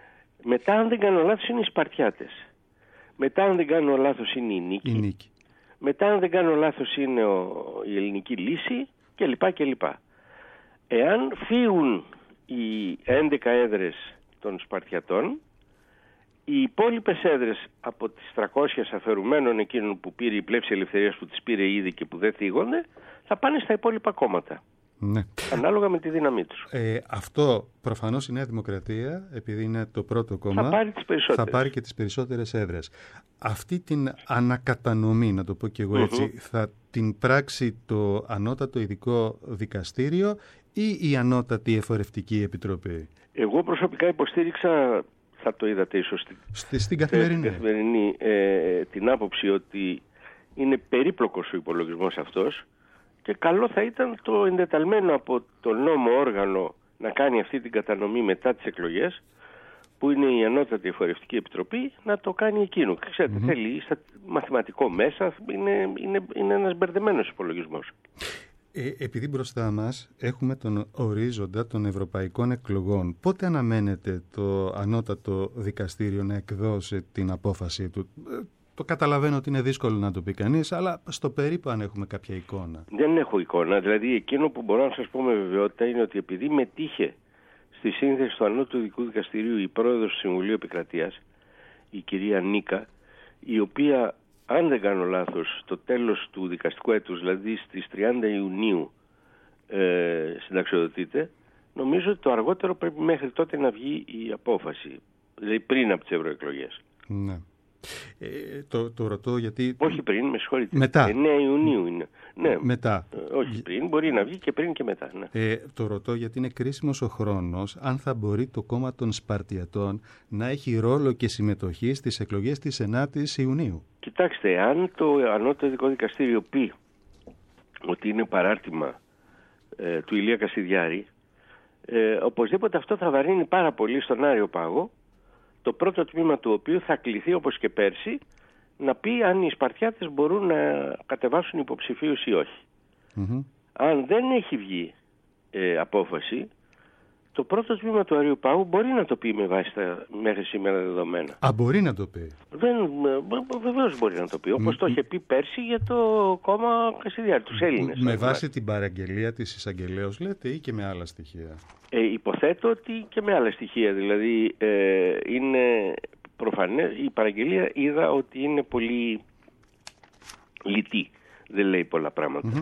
Μετά, αν δεν κάνω λάθος, είναι οι Σπαρτιάτες. Μετά, αν δεν κάνω λάθος, είναι η Νίκη. Μετά, αν δεν κάνω λάθος, είναι η ελληνική λύση κλπ. Εάν φύγουν οι 11 έδρες των Σπαρτιατών, οι υπόλοιπες έδρες από τις 300 αφαιρουμένων εκείνων που πήρε η Πλεύση Ελευθερίας, που τις πήρε ήδη και που δεν θίγονται, θα πάνε στα υπόλοιπα κόμματα. Ναι. Ανάλογα με τη δύναμή τους. Αυτό προφανώς η Νέα Δημοκρατία, επειδή είναι το πρώτο κόμμα, θα πάρει και τις περισσότερες έδρες. Αυτή την ανακατανομή, να το πω και εγώ έτσι, θα την πράξει το Ανώτατο Ειδικό Δικαστήριο ή η Ανώτατη Εφορευτική Επιτροπή? Εγώ προσωπικά υποστήριξα, θα το είδατε ίσως στην καθημερινή, την άποψη ότι είναι περίπλοκος ο υπολογισμός αυτός και καλό θα ήταν το εντεταλμένο από το νόμο όργανο να κάνει αυτή την κατανομή μετά τις εκλογές, που είναι η Ανώτατη Εφορευτική Επιτροπή, να το κάνει εκείνο. Ξέρετε, θέλει μαθηματικό μέσα, είναι ένας μπερδεμένος υπολογισμός. Επειδή μπροστά μας έχουμε τον ορίζοντα των ευρωπαϊκών εκλογών, πότε αναμένεται το Ανώτατο Δικαστήριο να εκδώσει την απόφαση του? Το καταλαβαίνω ότι είναι δύσκολο να το πει κανείς, αλλά στο περίπου αν έχουμε κάποια εικόνα. Δεν έχω εικόνα. Δηλαδή εκείνο που μπορώ να σας πω με βεβαιότητα είναι ότι επειδή μετήχε στη σύνθεση του Ανώτατου Ειδικού Δικαστηρίου η πρόεδρος του Συμβουλίου Επικρατείας, η κυρία Νίκα, η οποία, αν δεν κάνω λάθος, στο τέλος του δικαστικού έτους, δηλαδή στις 30 Ιουνίου συνταξιοδοτείται, νομίζω ότι το αργότερο πρέπει μέχρι τότε να βγει η απόφαση, δηλαδή πριν από τις ευρωεκλογές. Ναι. Το ρωτώ γιατί... Όχι πριν, με συγχωρείτε. Μετά. 9 Ιουνίου είναι. Ναι. Μετά. Όχι πριν, μπορεί να βγει και πριν και μετά. Ναι. Το ρωτώ γιατί είναι κρίσιμος ο χρόνος, αν θα μπορεί το κόμμα των Σπαρτιατών να έχει ρόλο και συμμετοχή στις εκλογές της 9ης Ιουνίου. Κοιτάξτε, αν το Ανώτατο Ειδικό Δικαστήριο πει ότι είναι παράρτημα του Ηλία Κασιδιάρη, οπωσδήποτε αυτό θα βαρύνει πάρα πολύ στον Άριο Πάγο, το πρώτο τμήμα του οποίου θα κληθεί, όπως και πέρσι, να πει αν οι Σπαρτιάτες μπορούν να κατεβάσουν υποψηφίους ή όχι. Αν δεν έχει βγει απόφαση, το πρώτο τμήμα του Αριοπάγου μπορεί να το πει με βάση τα μέχρι σήμερα δεδομένα. Μπορεί να το πει. Βεβαίως μπορεί να το πει, όπως το είχε πει πέρσι για το κόμμα Κασιδιάρη, τους Έλληνες. Με βάση την παραγγελία της εισαγγελέως λέτε ή και με άλλα στοιχεία? Υποθέτω ότι και με άλλα στοιχεία. Δηλαδή είναι προφανές, η παραγγελία είδα ότι είναι πολύ λιτή, δεν λέει πολλά πράγματα.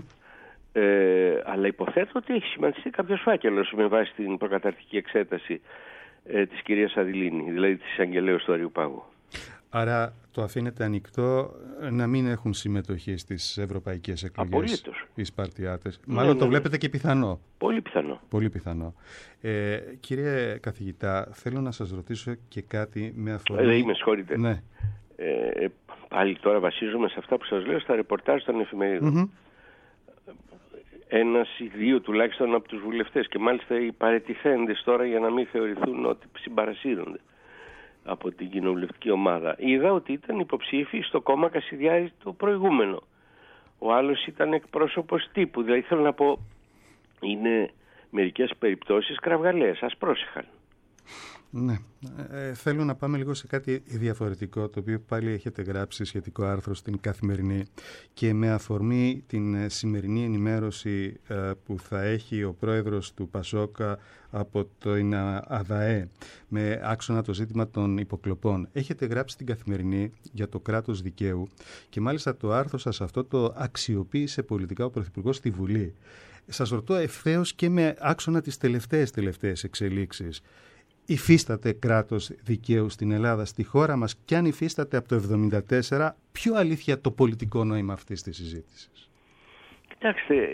Αλλά υποθέτω ότι έχει σημαντιστεί κάποιος φάκελος με βάση την προκαταρτική εξέταση της κυρίας Αδηλίνη, δηλαδή της εισαγγελέως του Αριοπάγου. Άρα το αφήνεται ανοιχτό να μην έχουν συμμετοχή στις ευρωπαϊκές εκλογές? Απολύτως. Οι Σπαρτιάτες. Μάλλον το βλέπετε και πιθανό. Πολύ πιθανό. Πολύ πιθανό. Κύριε καθηγητά, θέλω να σας ρωτήσω και κάτι με αφορμή... Με συγχωρείτε. Ναι. Πάλι τώρα βασίζομαι σε αυτά που σας λέω στα ρεπορτάζ των εφημερίδων. Ένας ή δύο τουλάχιστον από τους βουλευτές, και μάλιστα οι παραιτηθέντες τώρα, για να μην θεωρηθούν ότι συμπαρασύρονται από την κοινοβουλευτική ομάδα, είδα ότι ήταν υποψήφοι στο κόμμα Κασιδιάρη το προηγούμενο. Ο άλλος ήταν εκπρόσωπος τύπου. Δηλαδή θέλω να πω, είναι μερικές περιπτώσεις κραυγαλαίες, ας πρόσεχαν. Ναι. Θέλω να πάμε λίγο σε κάτι διαφορετικό, το οποίο πάλι έχετε γράψει σχετικό άρθρο στην Καθημερινή, και με αφορμή την σημερινή ενημέρωση που θα έχει ο πρόεδρος του Πασόκα από την ΑΔΑΕ με άξονα το ζήτημα των υποκλοπών. Έχετε γράψει στην Καθημερινή για το κράτος δικαίου και μάλιστα το άρθρο σας αυτό το αξιοποίησε πολιτικά ο Πρωθυπουργός στη Βουλή. Σας ρωτώ ευθέως και με άξονα τις τελευταίες εξελίξεις. Υφίσταται κράτος δικαίου στην Ελλάδα, στη χώρα μας, και αν υφίσταται από το 1974, ποιο αλήθεια το πολιτικό νόημα αυτής της συζήτησης? Κοιτάξτε,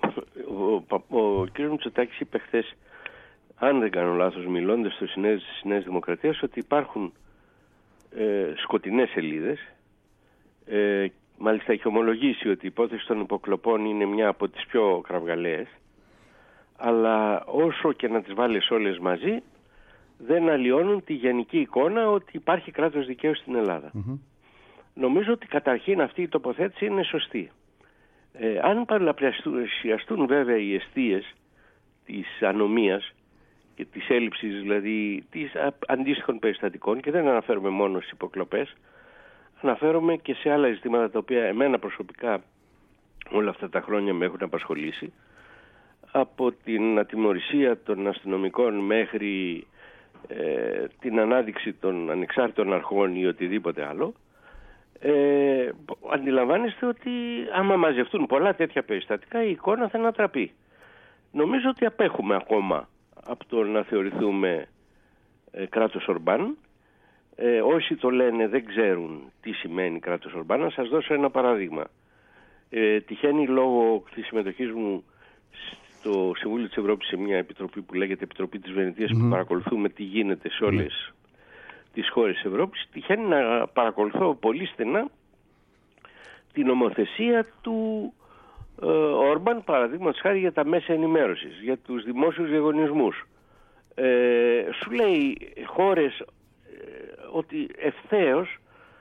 ο κ. Μητσοτάκης είπε χθες, αν δεν κάνω λάθος, μιλώντας στο συνέδριο της Νέας Δημοκρατίας, ότι υπάρχουν σκοτεινές σελίδες. Μάλιστα έχει ομολογήσει ότι η υπόθεση των υποκλοπών είναι μια από τις πιο κραυγαλαίες, αλλά όσο και να τις βάλεις όλες μαζί, δεν αλλοιώνουν τη γενική εικόνα ότι υπάρχει κράτος δικαίου στην Ελλάδα. Νομίζω ότι καταρχήν αυτή η τοποθέτηση είναι σωστή. Αν παραπλασιαστούν βέβαια οι εστίες της ανομίας και της έλλειψης δηλαδή της αντίστοιχων περιστατικών, και δεν αναφέρουμε μόνο στις υποκλοπές, αναφέρομαι και σε άλλα ζητήματα τα οποία εμένα προσωπικά όλα αυτά τα χρόνια με έχουν απασχολήσει, από την ατιμωρησία των αστυνομικών μέχρι την ανάδειξη των ανεξάρτητων αρχών ή οτιδήποτε άλλο. Αντιλαμβάνεστε ότι άμα μαζευτούν πολλά τέτοια περιστατικά η εικόνα θα ανατραπεί. Νομίζω ότι απέχουμε ακόμα από το να θεωρηθούμε κράτος Ορμπάν. Όσοι το λένε δεν ξέρουν τι σημαίνει κράτος Ορμπάν. Να σας δώσω ένα παράδειγμα. Τυχαίνει λόγω της συμμετοχής μου στο Συμβούλιο της Ευρώπης σε μια επιτροπή που λέγεται Επιτροπή της Βενετίας, που παρακολουθούμε τι γίνεται σε όλες τις χώρες της Ευρώπης. Τυχαίνει να παρακολουθώ πολύ στενά την νομοθεσία του Όρμπαν, παραδείγματος χάρη για τα μέσα ενημέρωσης, για τους δημόσιους διαγωνισμούς. Σου λέει χώρες ότι ευθέως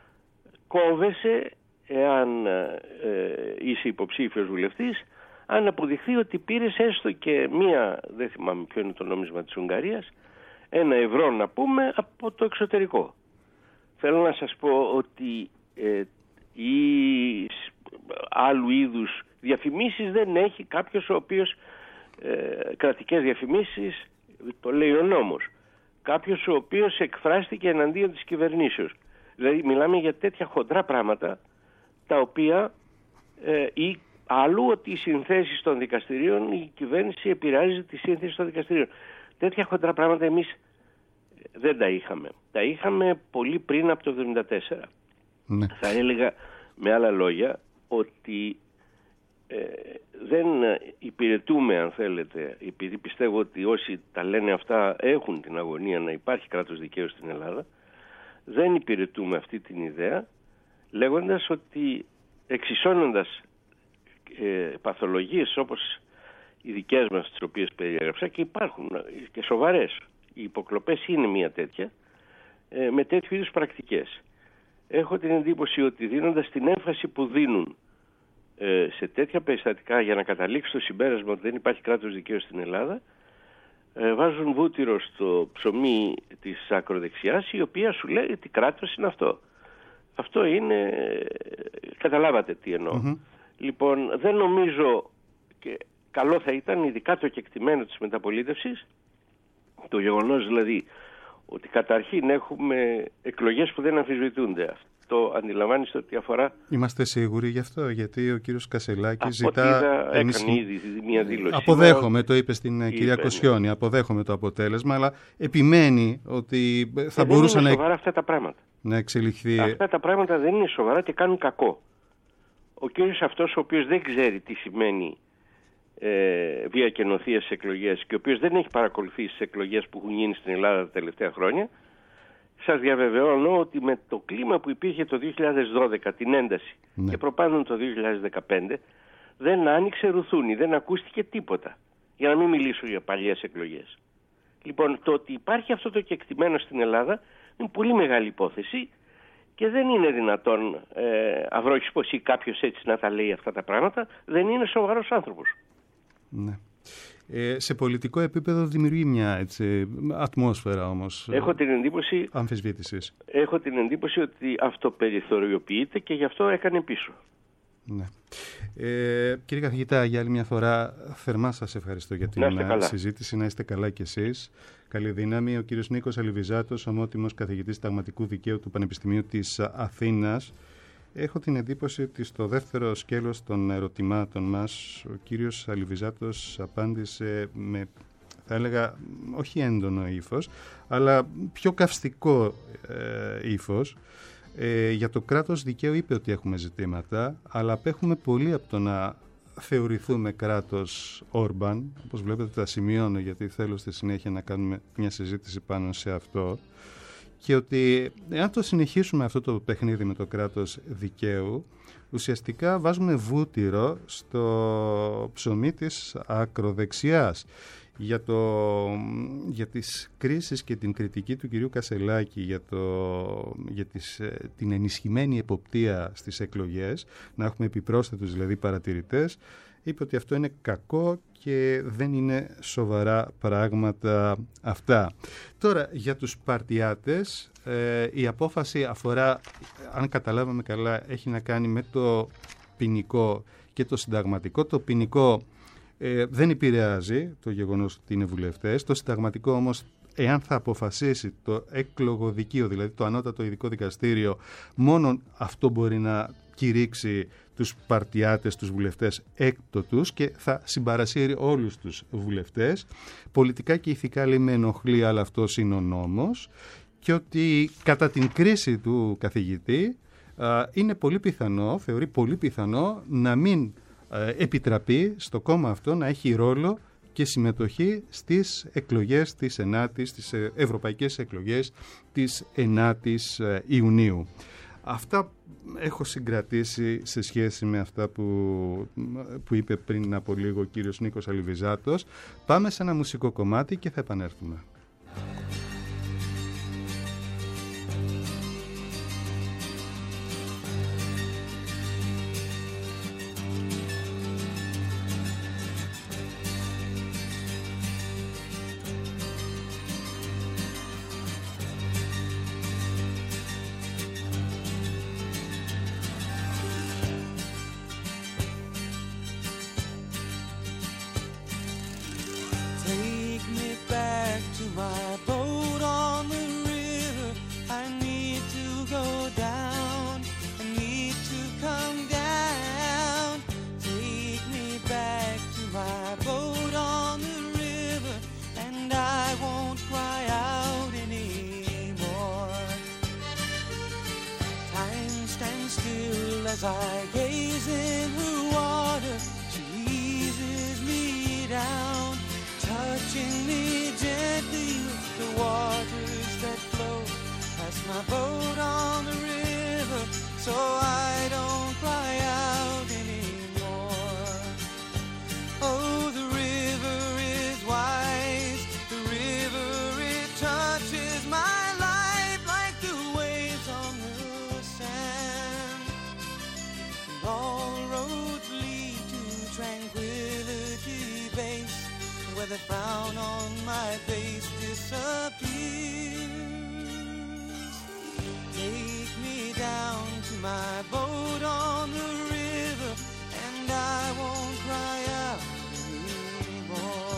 κόβεσαι εάν είσαι υποψήφιος βουλευτής, αν αποδειχθεί ότι πήρες έστω και μία, δεν θυμάμαι ποιο είναι το νόμισμα της Ουγγαρίας, 1 ευρώ να πούμε από το εξωτερικό. Θέλω να σας πω ότι οι άλλου είδους διαφημίσεις δεν έχει κάποιος ο οποίος κρατικές διαφημίσεις, το λέει ο νόμος, κάποιος ο οποίος εκφράστηκε εναντίον της κυβερνήσεως. Δηλαδή μιλάμε για τέτοια χοντρά πράγματα, τα οποία ή αλλού ότι οι συνθέσεις των δικαστηρίων, η κυβέρνηση επηρεάζει τη σύνθεση των δικαστηρίων. Τέτοια χοντρά πράγματα εμείς δεν τα είχαμε. Τα είχαμε πολύ πριν από το 1974. Ναι. Θα έλεγα με άλλα λόγια ότι δεν υπηρετούμε, αν θέλετε, επειδή πιστεύω ότι όσοι τα λένε αυτά έχουν την αγωνία να υπάρχει κράτος δικαίου στην Ελλάδα, δεν υπηρετούμε αυτή την ιδέα, λέγοντας ότι εξισώνοντας παθολογίες όπως οι δικές μας, τις οποίες περιέγραψα, και υπάρχουν και σοβαρές, οι υποκλοπές είναι μια τέτοια, με τέτοιου είδους πρακτικές. Έχω την εντύπωση ότι δίνοντας την έμφαση που δίνουν σε τέτοια περιστατικά για να καταλήξει στο συμπέρασμα ότι δεν υπάρχει κράτος δικαίου στην Ελλάδα, βάζουν βούτυρο στο ψωμί της ακροδεξιάς, η οποία σου λέει ότι κράτος είναι αυτό. Αυτό είναι, καταλάβατε τι εννοώ. Λοιπόν, δεν νομίζω, και καλό θα ήταν ειδικά το κεκτημένο της μεταπολίτευσης, το γεγονός δηλαδή ότι καταρχήν έχουμε εκλογές που δεν αμφισβητούνται. Αυτό αντιλαμβάνεστε ότι αφορά... Είμαστε σίγουροι γι' αυτό, γιατί ο κύριος Κασελάκης ζητά... έκανε ήδη μια δήλωση. Αποδέχομαι, το είπε στην κυρία Κοσιόνη, αποδέχομαι το αποτέλεσμα, αλλά επιμένει ότι θα μπορούσαν να... Δεν είναι σοβαρά αυτά τα πράγματα. Να εξελιχθεί... Αυτά τα πράγματα δεν είναι σοβαρά και κάνουν κακό. Ο κύριος αυτός ο οποίος δεν ξέρει τι σημαίνει βία και νοθεία στις εκλογές και ο οποίος δεν έχει παρακολουθήσει τις εκλογές που έχουν γίνει στην Ελλάδα τα τελευταία χρόνια, σας διαβεβαιώνω ότι με το κλίμα που υπήρχε το 2012, την ένταση και προπάντων το 2015, δεν άνοιξε ρουθούνη, δεν ακούστηκε τίποτα. Για να μην μιλήσω για παλιές εκλογές. Λοιπόν, το ότι υπάρχει αυτό το κεκτημένο στην Ελλάδα είναι πολύ μεγάλη υπόθεση και δεν είναι δυνατόν αυρόχης πως ή κάποιος έτσι να τα λέει αυτά τα πράγματα. Δεν είναι σοβαρός άνθρωπος. Ναι. Σε πολιτικό επίπεδο δημιουργεί μια έτσι, ατμόσφαιρα όμως αμφισβήτησης. Έχω την εντύπωση ότι αυτό περιθωριοποιείται και γι' αυτό έκανε πίσω. Ναι. Κύριε καθηγητά, για άλλη μια φορά θερμά σας ευχαριστώ για την συζήτηση. Να είστε καλά κι εσείς. Καλή δύναμη. Ο κύριος Νίκος Αλιβιζάτος, ομότιμος καθηγητής Συνταγματικού Δικαίου του Πανεπιστημίου της Αθήνας. Έχω την εντύπωση ότι στο δεύτερο σκέλος των ερωτημάτων μας ο κύριος Αλιβιζάτος απάντησε με, θα έλεγα, όχι έντονο ύφος, αλλά πιο καυστικό ύφος. Για το κράτος δικαίου είπε ότι έχουμε ζητήματα, αλλά απέχουμε πολύ από το να θεωρηθούμε κράτος Όρμπαν. Όπως βλέπετε τα σημειώνω, γιατί θέλω στη συνέχεια να κάνουμε μια συζήτηση πάνω σε αυτό. Και ότι αν το συνεχίσουμε αυτό το παιχνίδι με το κράτος δικαίου, ουσιαστικά βάζουμε βούτυρο στο ψωμί της ακροδεξιάς. Για τις κρίσεις και την κριτική του κυρίου Κασελάκη για την ενισχυμένη εποπτεία στις εκλογές, να έχουμε επιπρόσθετους δηλαδή παρατηρητές, είπε ότι αυτό είναι κακό και δεν είναι σοβαρά πράγματα αυτά. Τώρα, για τους παρτιάτες, η απόφαση αφορά αν καταλάβαμε καλά, έχει να κάνει με το ποινικό και το συνταγματικό. Το ποινικό δεν επηρεάζει το γεγονός ότι είναι βουλευτές. Το συνταγματικό όμως, εάν θα αποφασίσει το εκλογοδικείο, δηλαδή το ανώτατο ειδικό δικαστήριο, μόνο αυτό μπορεί να κηρύξει τους παρτιάτες, τους βουλευτές έκτοτους και θα συμπαρασύρει όλους τους βουλευτές. Πολιτικά και ηθικά λέει με ενοχλεί, αλλά αυτός είναι ο νόμος, και ότι κατά την κρίση του καθηγητή είναι πολύ πιθανό, θεωρεί πολύ πιθανό να μην επιτραπεί στο κόμμα αυτό να έχει ρόλο και συμμετοχή στις εκλογές της 9ης, στις ευρωπαϊκές εκλογές της 9ης Ιουνίου. Αυτά έχω συγκρατήσει σε σχέση με αυτά που είπε πριν από λίγο ο κύριος Νίκος Αλιβιζάτος. Πάμε σε ένα μουσικό κομμάτι και θα επανέλθουμε. As I gaze in her water, she eases me down, touching me gently with the waters that flow past my boat on the river, so I don't cry out anymore. Oh, the river is wise, the river, it touches my life like the waves on the sand. All roads lead to Tranquility Base, where the frown on my face disappears. Take me down to my boat on the river, and I won't cry out anymore.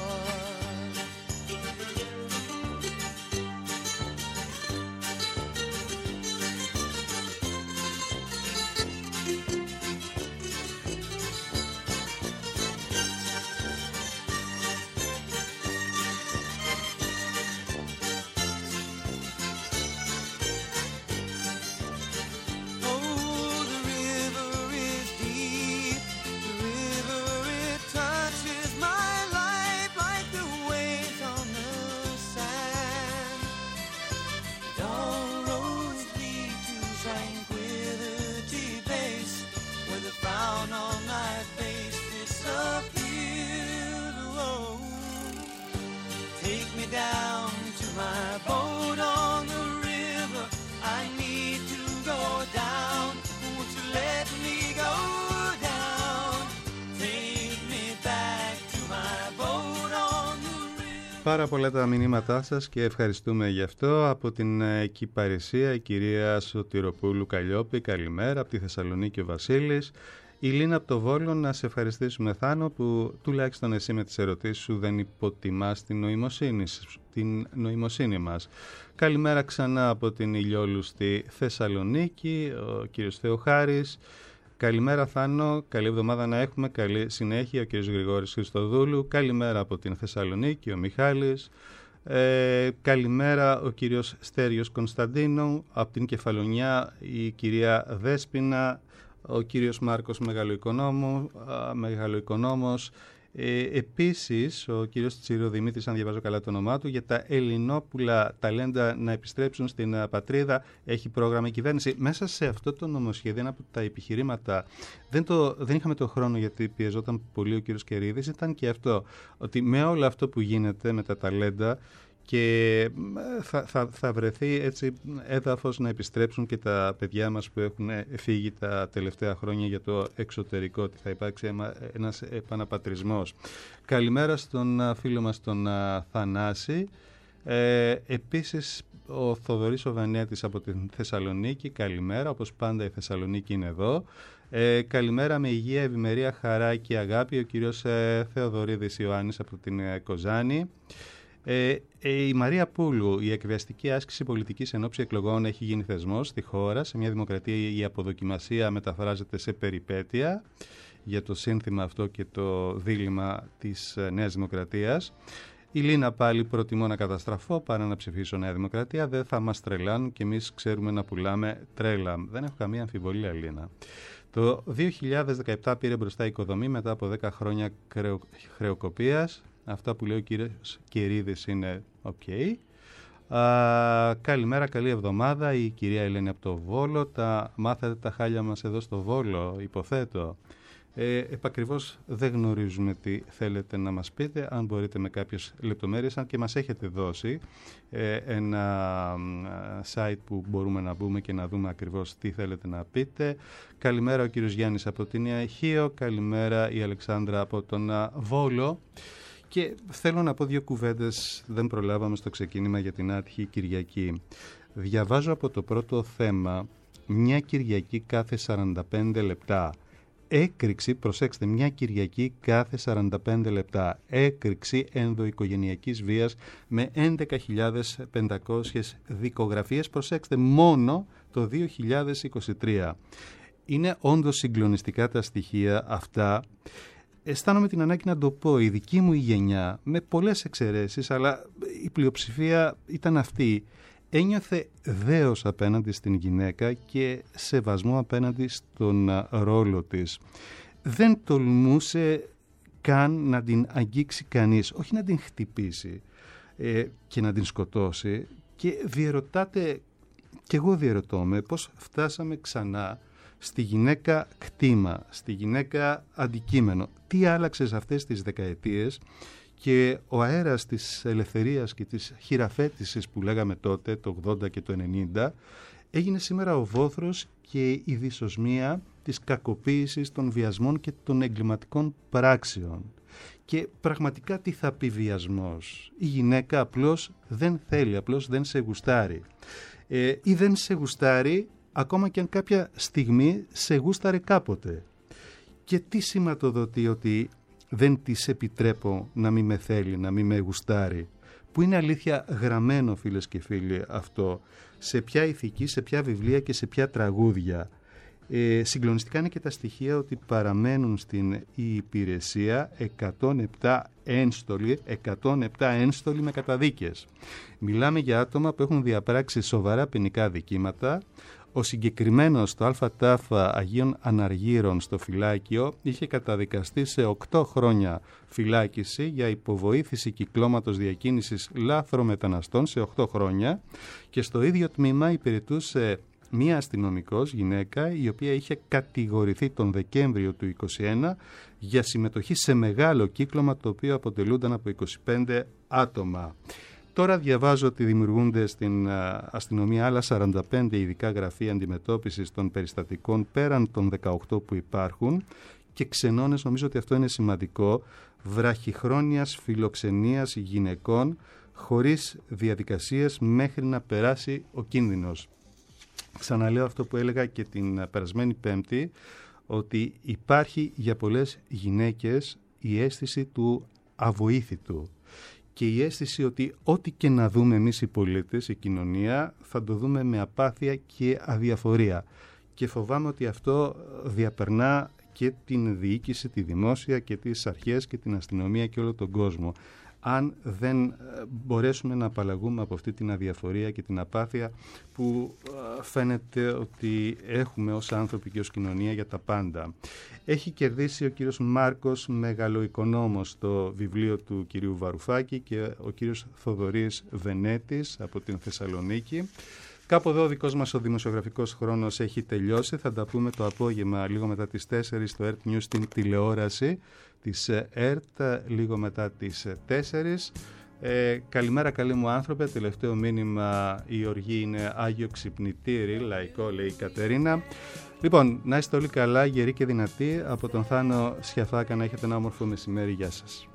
Πάρα πολλά τα μηνύματά σας και ευχαριστούμε γι' αυτό. Από την Κυπαρισία η κυρία Σωτηροπούλου Καλλιόπη, καλημέρα. Από τη Θεσσαλονίκη ο Βασίλης. Η Λίνα από το Βόλο, να σε ευχαριστήσουμε Θάνο που τουλάχιστον εσύ με τις ερωτήσεις σου δεν υποτιμάς την νοημοσύνη μας. Καλημέρα ξανά από την Ηλιόλου στη Θεσσαλονίκη, ο κύριος Θεοχάρης. Καλημέρα Θάνο, καλή εβδομάδα να έχουμε, καλή συνέχεια, ο κύριος Γρηγόρης Χριστοδούλου. Καλημέρα από την Θεσσαλονίκη, ο Μιχάλης. Καλημέρα ο κύριος Στέριος Κωνσταντίνου, από την Κεφαλονιά η κυρία Δέσποινα, ο κύριος Μάρκος Μεγαλοοικονόμος. Επίσης ο κύριος Τσιροδημήτρης, αν διαβάζω καλά το όνομά του, για τα ελληνόπουλα ταλέντα να επιστρέψουν στην πατρίδα έχει πρόγραμμα η κυβέρνηση. Μέσα σε αυτό το νομοσχέδιο, ένα από τα επιχειρήματα, δεν είχαμε το χρόνο γιατί πιεζόταν πολύ ο κύριος Κερίδης, ήταν και αυτό, ότι με όλο αυτό που γίνεται με τα ταλέντα και θα βρεθεί έτσι έδαφος να επιστρέψουν και τα παιδιά μας που έχουν φύγει τα τελευταία χρόνια για το εξωτερικό, ότι θα υπάρξει ένας επαναπατρισμός. Καλημέρα στον φίλο μας τον Θανάση. Επίσης ο Θοδωρής ο Βενέτης από την Θεσσαλονίκη. Καλημέρα, όπως πάντα η Θεσσαλονίκη είναι εδώ. Καλημέρα με υγεία, ευημερία, χαρά και αγάπη. Ο κύριος Θεοδωρίδης Ιωάννης από την Κοζάνη. Η Μαρία Πούλου, η εκβιαστική άσκηση πολιτικής ενόψει εκλογών έχει γίνει θεσμός στη χώρα. Σε μια δημοκρατία η αποδοκιμασία μεταφράζεται σε περιπέτεια, για το σύνθημα αυτό και το δίλημμα της Νέας Δημοκρατίας. Η Λίνα πάλι: προτιμώ να καταστραφώ παρά να ψηφίσω Νέα Δημοκρατία. Δεν θα μας τρελάνουν και εμείς ξέρουμε να πουλάμε τρέλα. Δεν έχω καμία αμφιβολία, Λίνα. Το 2017 πήρε μπροστά η οικοδομή μετά από 10 χρόνια χρεοκοπίας. Αυτά που λέει ο κύριος Κερίδης είναι ok. Καλημέρα, καλή εβδομάδα. Η κυρία Ελένη από το Βόλο. Μάθατε τα χάλια μας εδώ στο Βόλο, υποθέτω. Επακριβώς δεν γνωρίζουμε τι θέλετε να μας πείτε. Αν μπορείτε με κάποιες λεπτομέρειες, αν και μας έχετε δώσει ένα site που μπορούμε να μπούμε και να δούμε ακριβώς τι θέλετε να πείτε. Καλημέρα ο κύριος Γιάννης από την Ιαχείο. Καλημέρα η Αλεξάνδρα από τον Βόλο. Και θέλω να πω 2 κουβέντες, δεν προλάβαμε στο ξεκίνημα, για την άτυχη Κυριακή. Διαβάζω από το πρώτο θέμα: μια Κυριακή κάθε 45 λεπτά. Έκρηξη, προσέξτε, μια Κυριακή κάθε 45 λεπτά. Έκρηξη ενδοοικογενειακής βίας με 11.500 δικογραφίες. Προσέξτε, μόνο το 2023. Είναι όντως συγκλονιστικά τα στοιχεία αυτά. Αισθάνομαι την ανάγκη να το πω. Η δική μου η γενιά, με πολλές εξαιρέσεις, αλλά η πλειοψηφία ήταν αυτή, ένιωθε δέος απέναντι στην γυναίκα και σεβασμό απέναντι στον ρόλο της. Δεν τολμούσε καν να την αγγίξει κανείς, όχι να την χτυπήσει και να την σκοτώσει. Και διερωτάτε, και εγώ διερωτώμαι, πώς φτάσαμε ξανά στη γυναίκα κτήμα, στη γυναίκα αντικείμενο. Τι άλλαξε σε αυτές τις δεκαετίες? Και ο αέρας της ελευθερίας και της χειραφέτησης που λέγαμε τότε, το 80 και το 90, έγινε σήμερα ο βόθρος και η δυσοσμία της κακοποίησης, των βιασμών και των εγκληματικών πράξεων. Και πραγματικά τι θα πει βιασμός? Η γυναίκα απλώς δεν θέλει, απλώς δεν σε γουστάρει. Ή δεν σε γουστάρει ακόμα και αν κάποια στιγμή σε γούσταρε κάποτε. Και τι σηματοδοτεί ότι δεν της επιτρέπω να μην με θέλει, να μην με γουστάρει? Που είναι αλήθεια γραμμένο, φίλες και φίλοι, αυτό? Σε ποια ηθική, σε ποια βιβλία και σε ποια τραγούδια? Συγκλονιστικά είναι και τα στοιχεία ότι παραμένουν στην υπηρεσία 107 ένστολοι με καταδίκες. Μιλάμε για άτομα που έχουν διαπράξει σοβαρά ποινικά δικήματα. Ο συγκεκριμένος στο ΑΤΑΦ Αγίων Αναργύρων στο φυλάκιο είχε καταδικαστεί σε 8 χρόνια φυλάκιση για υποβοήθηση κυκλώματος διακίνησης λάθρομεταναστών σε 8 χρόνια, και στο ίδιο τμήμα υπηρετούσε μία αστυνομικός γυναίκα η οποία είχε κατηγορηθεί τον Δεκέμβριο του 2021 για συμμετοχή σε μεγάλο κύκλωμα το οποίο αποτελούνταν από 25 άτομα. Τώρα διαβάζω ότι δημιουργούνται στην αστυνομία άλλα 45 ειδικά γραφεία αντιμετώπισης των περιστατικών πέραν των 18 που υπάρχουν, και ξενώνες, νομίζω ότι αυτό είναι σημαντικό, βραχυχρόνιας φιλοξενίας γυναικών χωρίς διαδικασίες μέχρι να περάσει ο κίνδυνος. Ξαναλέω αυτό που έλεγα και την περασμένη Πέμπτη, ότι υπάρχει για πολλές γυναίκες η αίσθηση του αβοήθητου και η αίσθηση ότι ό,τι και να δούμε εμείς οι πολίτες, η κοινωνία, θα το δούμε με απάθεια και αδιαφορία. Και φοβάμαι ότι αυτό διαπερνά και την διοίκηση, τη δημόσια και τις αρχές και την αστυνομία και όλο τον κόσμο. Αν δεν μπορέσουμε να απαλλαγούμε από αυτή την αδιαφορία και την απάθεια που φαίνεται ότι έχουμε ως άνθρωποι και ως κοινωνία για τα πάντα. Έχει κερδίσει ο κύριος Μάρκος Μεγαλοοικονόμος το βιβλίο του κυρίου Βαρουφάκη και ο κύριος Θοδωρής Βενέτης από την Θεσσαλονίκη. Κάπου εδώ ο δικός μας ο δημοσιογραφικός χρόνος έχει τελειώσει. Θα τα πούμε το απόγευμα λίγο μετά τις 4 στο ERT News στην τηλεόραση της ERT, λίγο μετά τις 4. Καλημέρα καλή μου άνθρωπε, τελευταίο μήνυμα, η οργή είναι Άγιο Ξυπνητήρι, λαϊκό λέει η Κατερίνα. Λοιπόν, να είστε όλοι καλά, γεροί και δυνατοί. Από τον Θάνο Σιαφάκα να έχετε ένα όμορφο μεσημέρι. Γεια σας.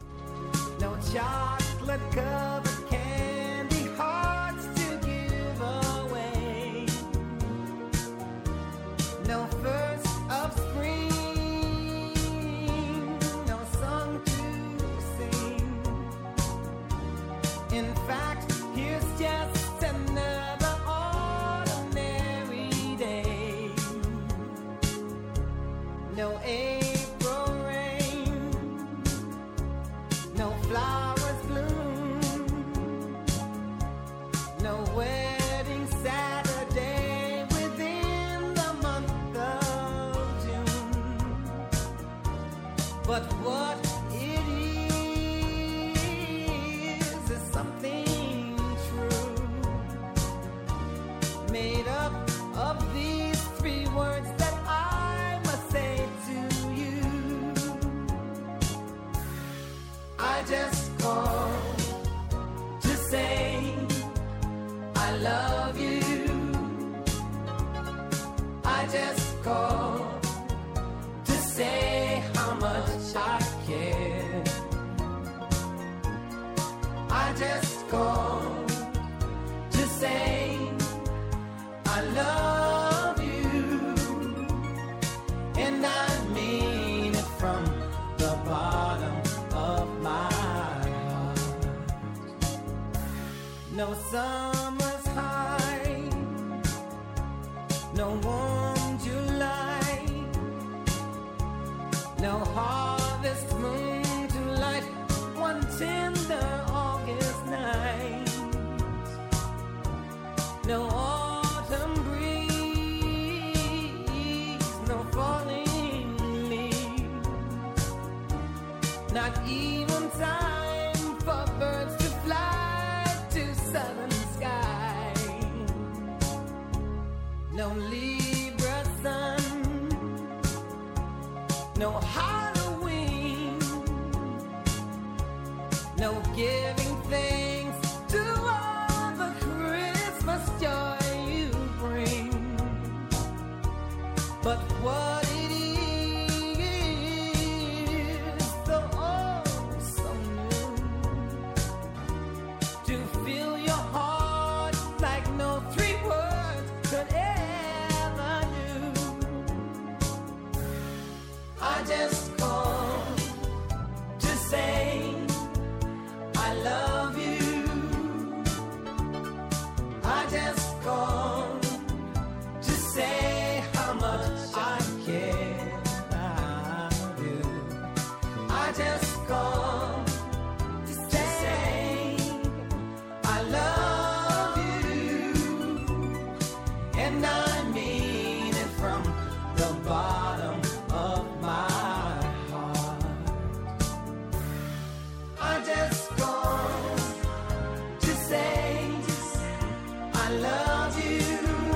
But what it is something true, made up of these three words that I must say to you. I just called to say I love you. I just called to say how much I care. I just called to say I love you, and I mean it from the bottom of my heart. No summer's high, no warm July, no harvest moon to light one tender August night, no autumn breeze, no falling leaves, not even time for birds to fly to southern sky, no Libra sun, no Halloween, no giving thanks to all the Christmas joy you bring. But what it is, so oh so new, to fill your heart like no three words could ever do. I just called to say I love you. I just called to say how much I care about you. I just called to say I love you, and I mean it from the bottom of my heart. I just called to say I love you.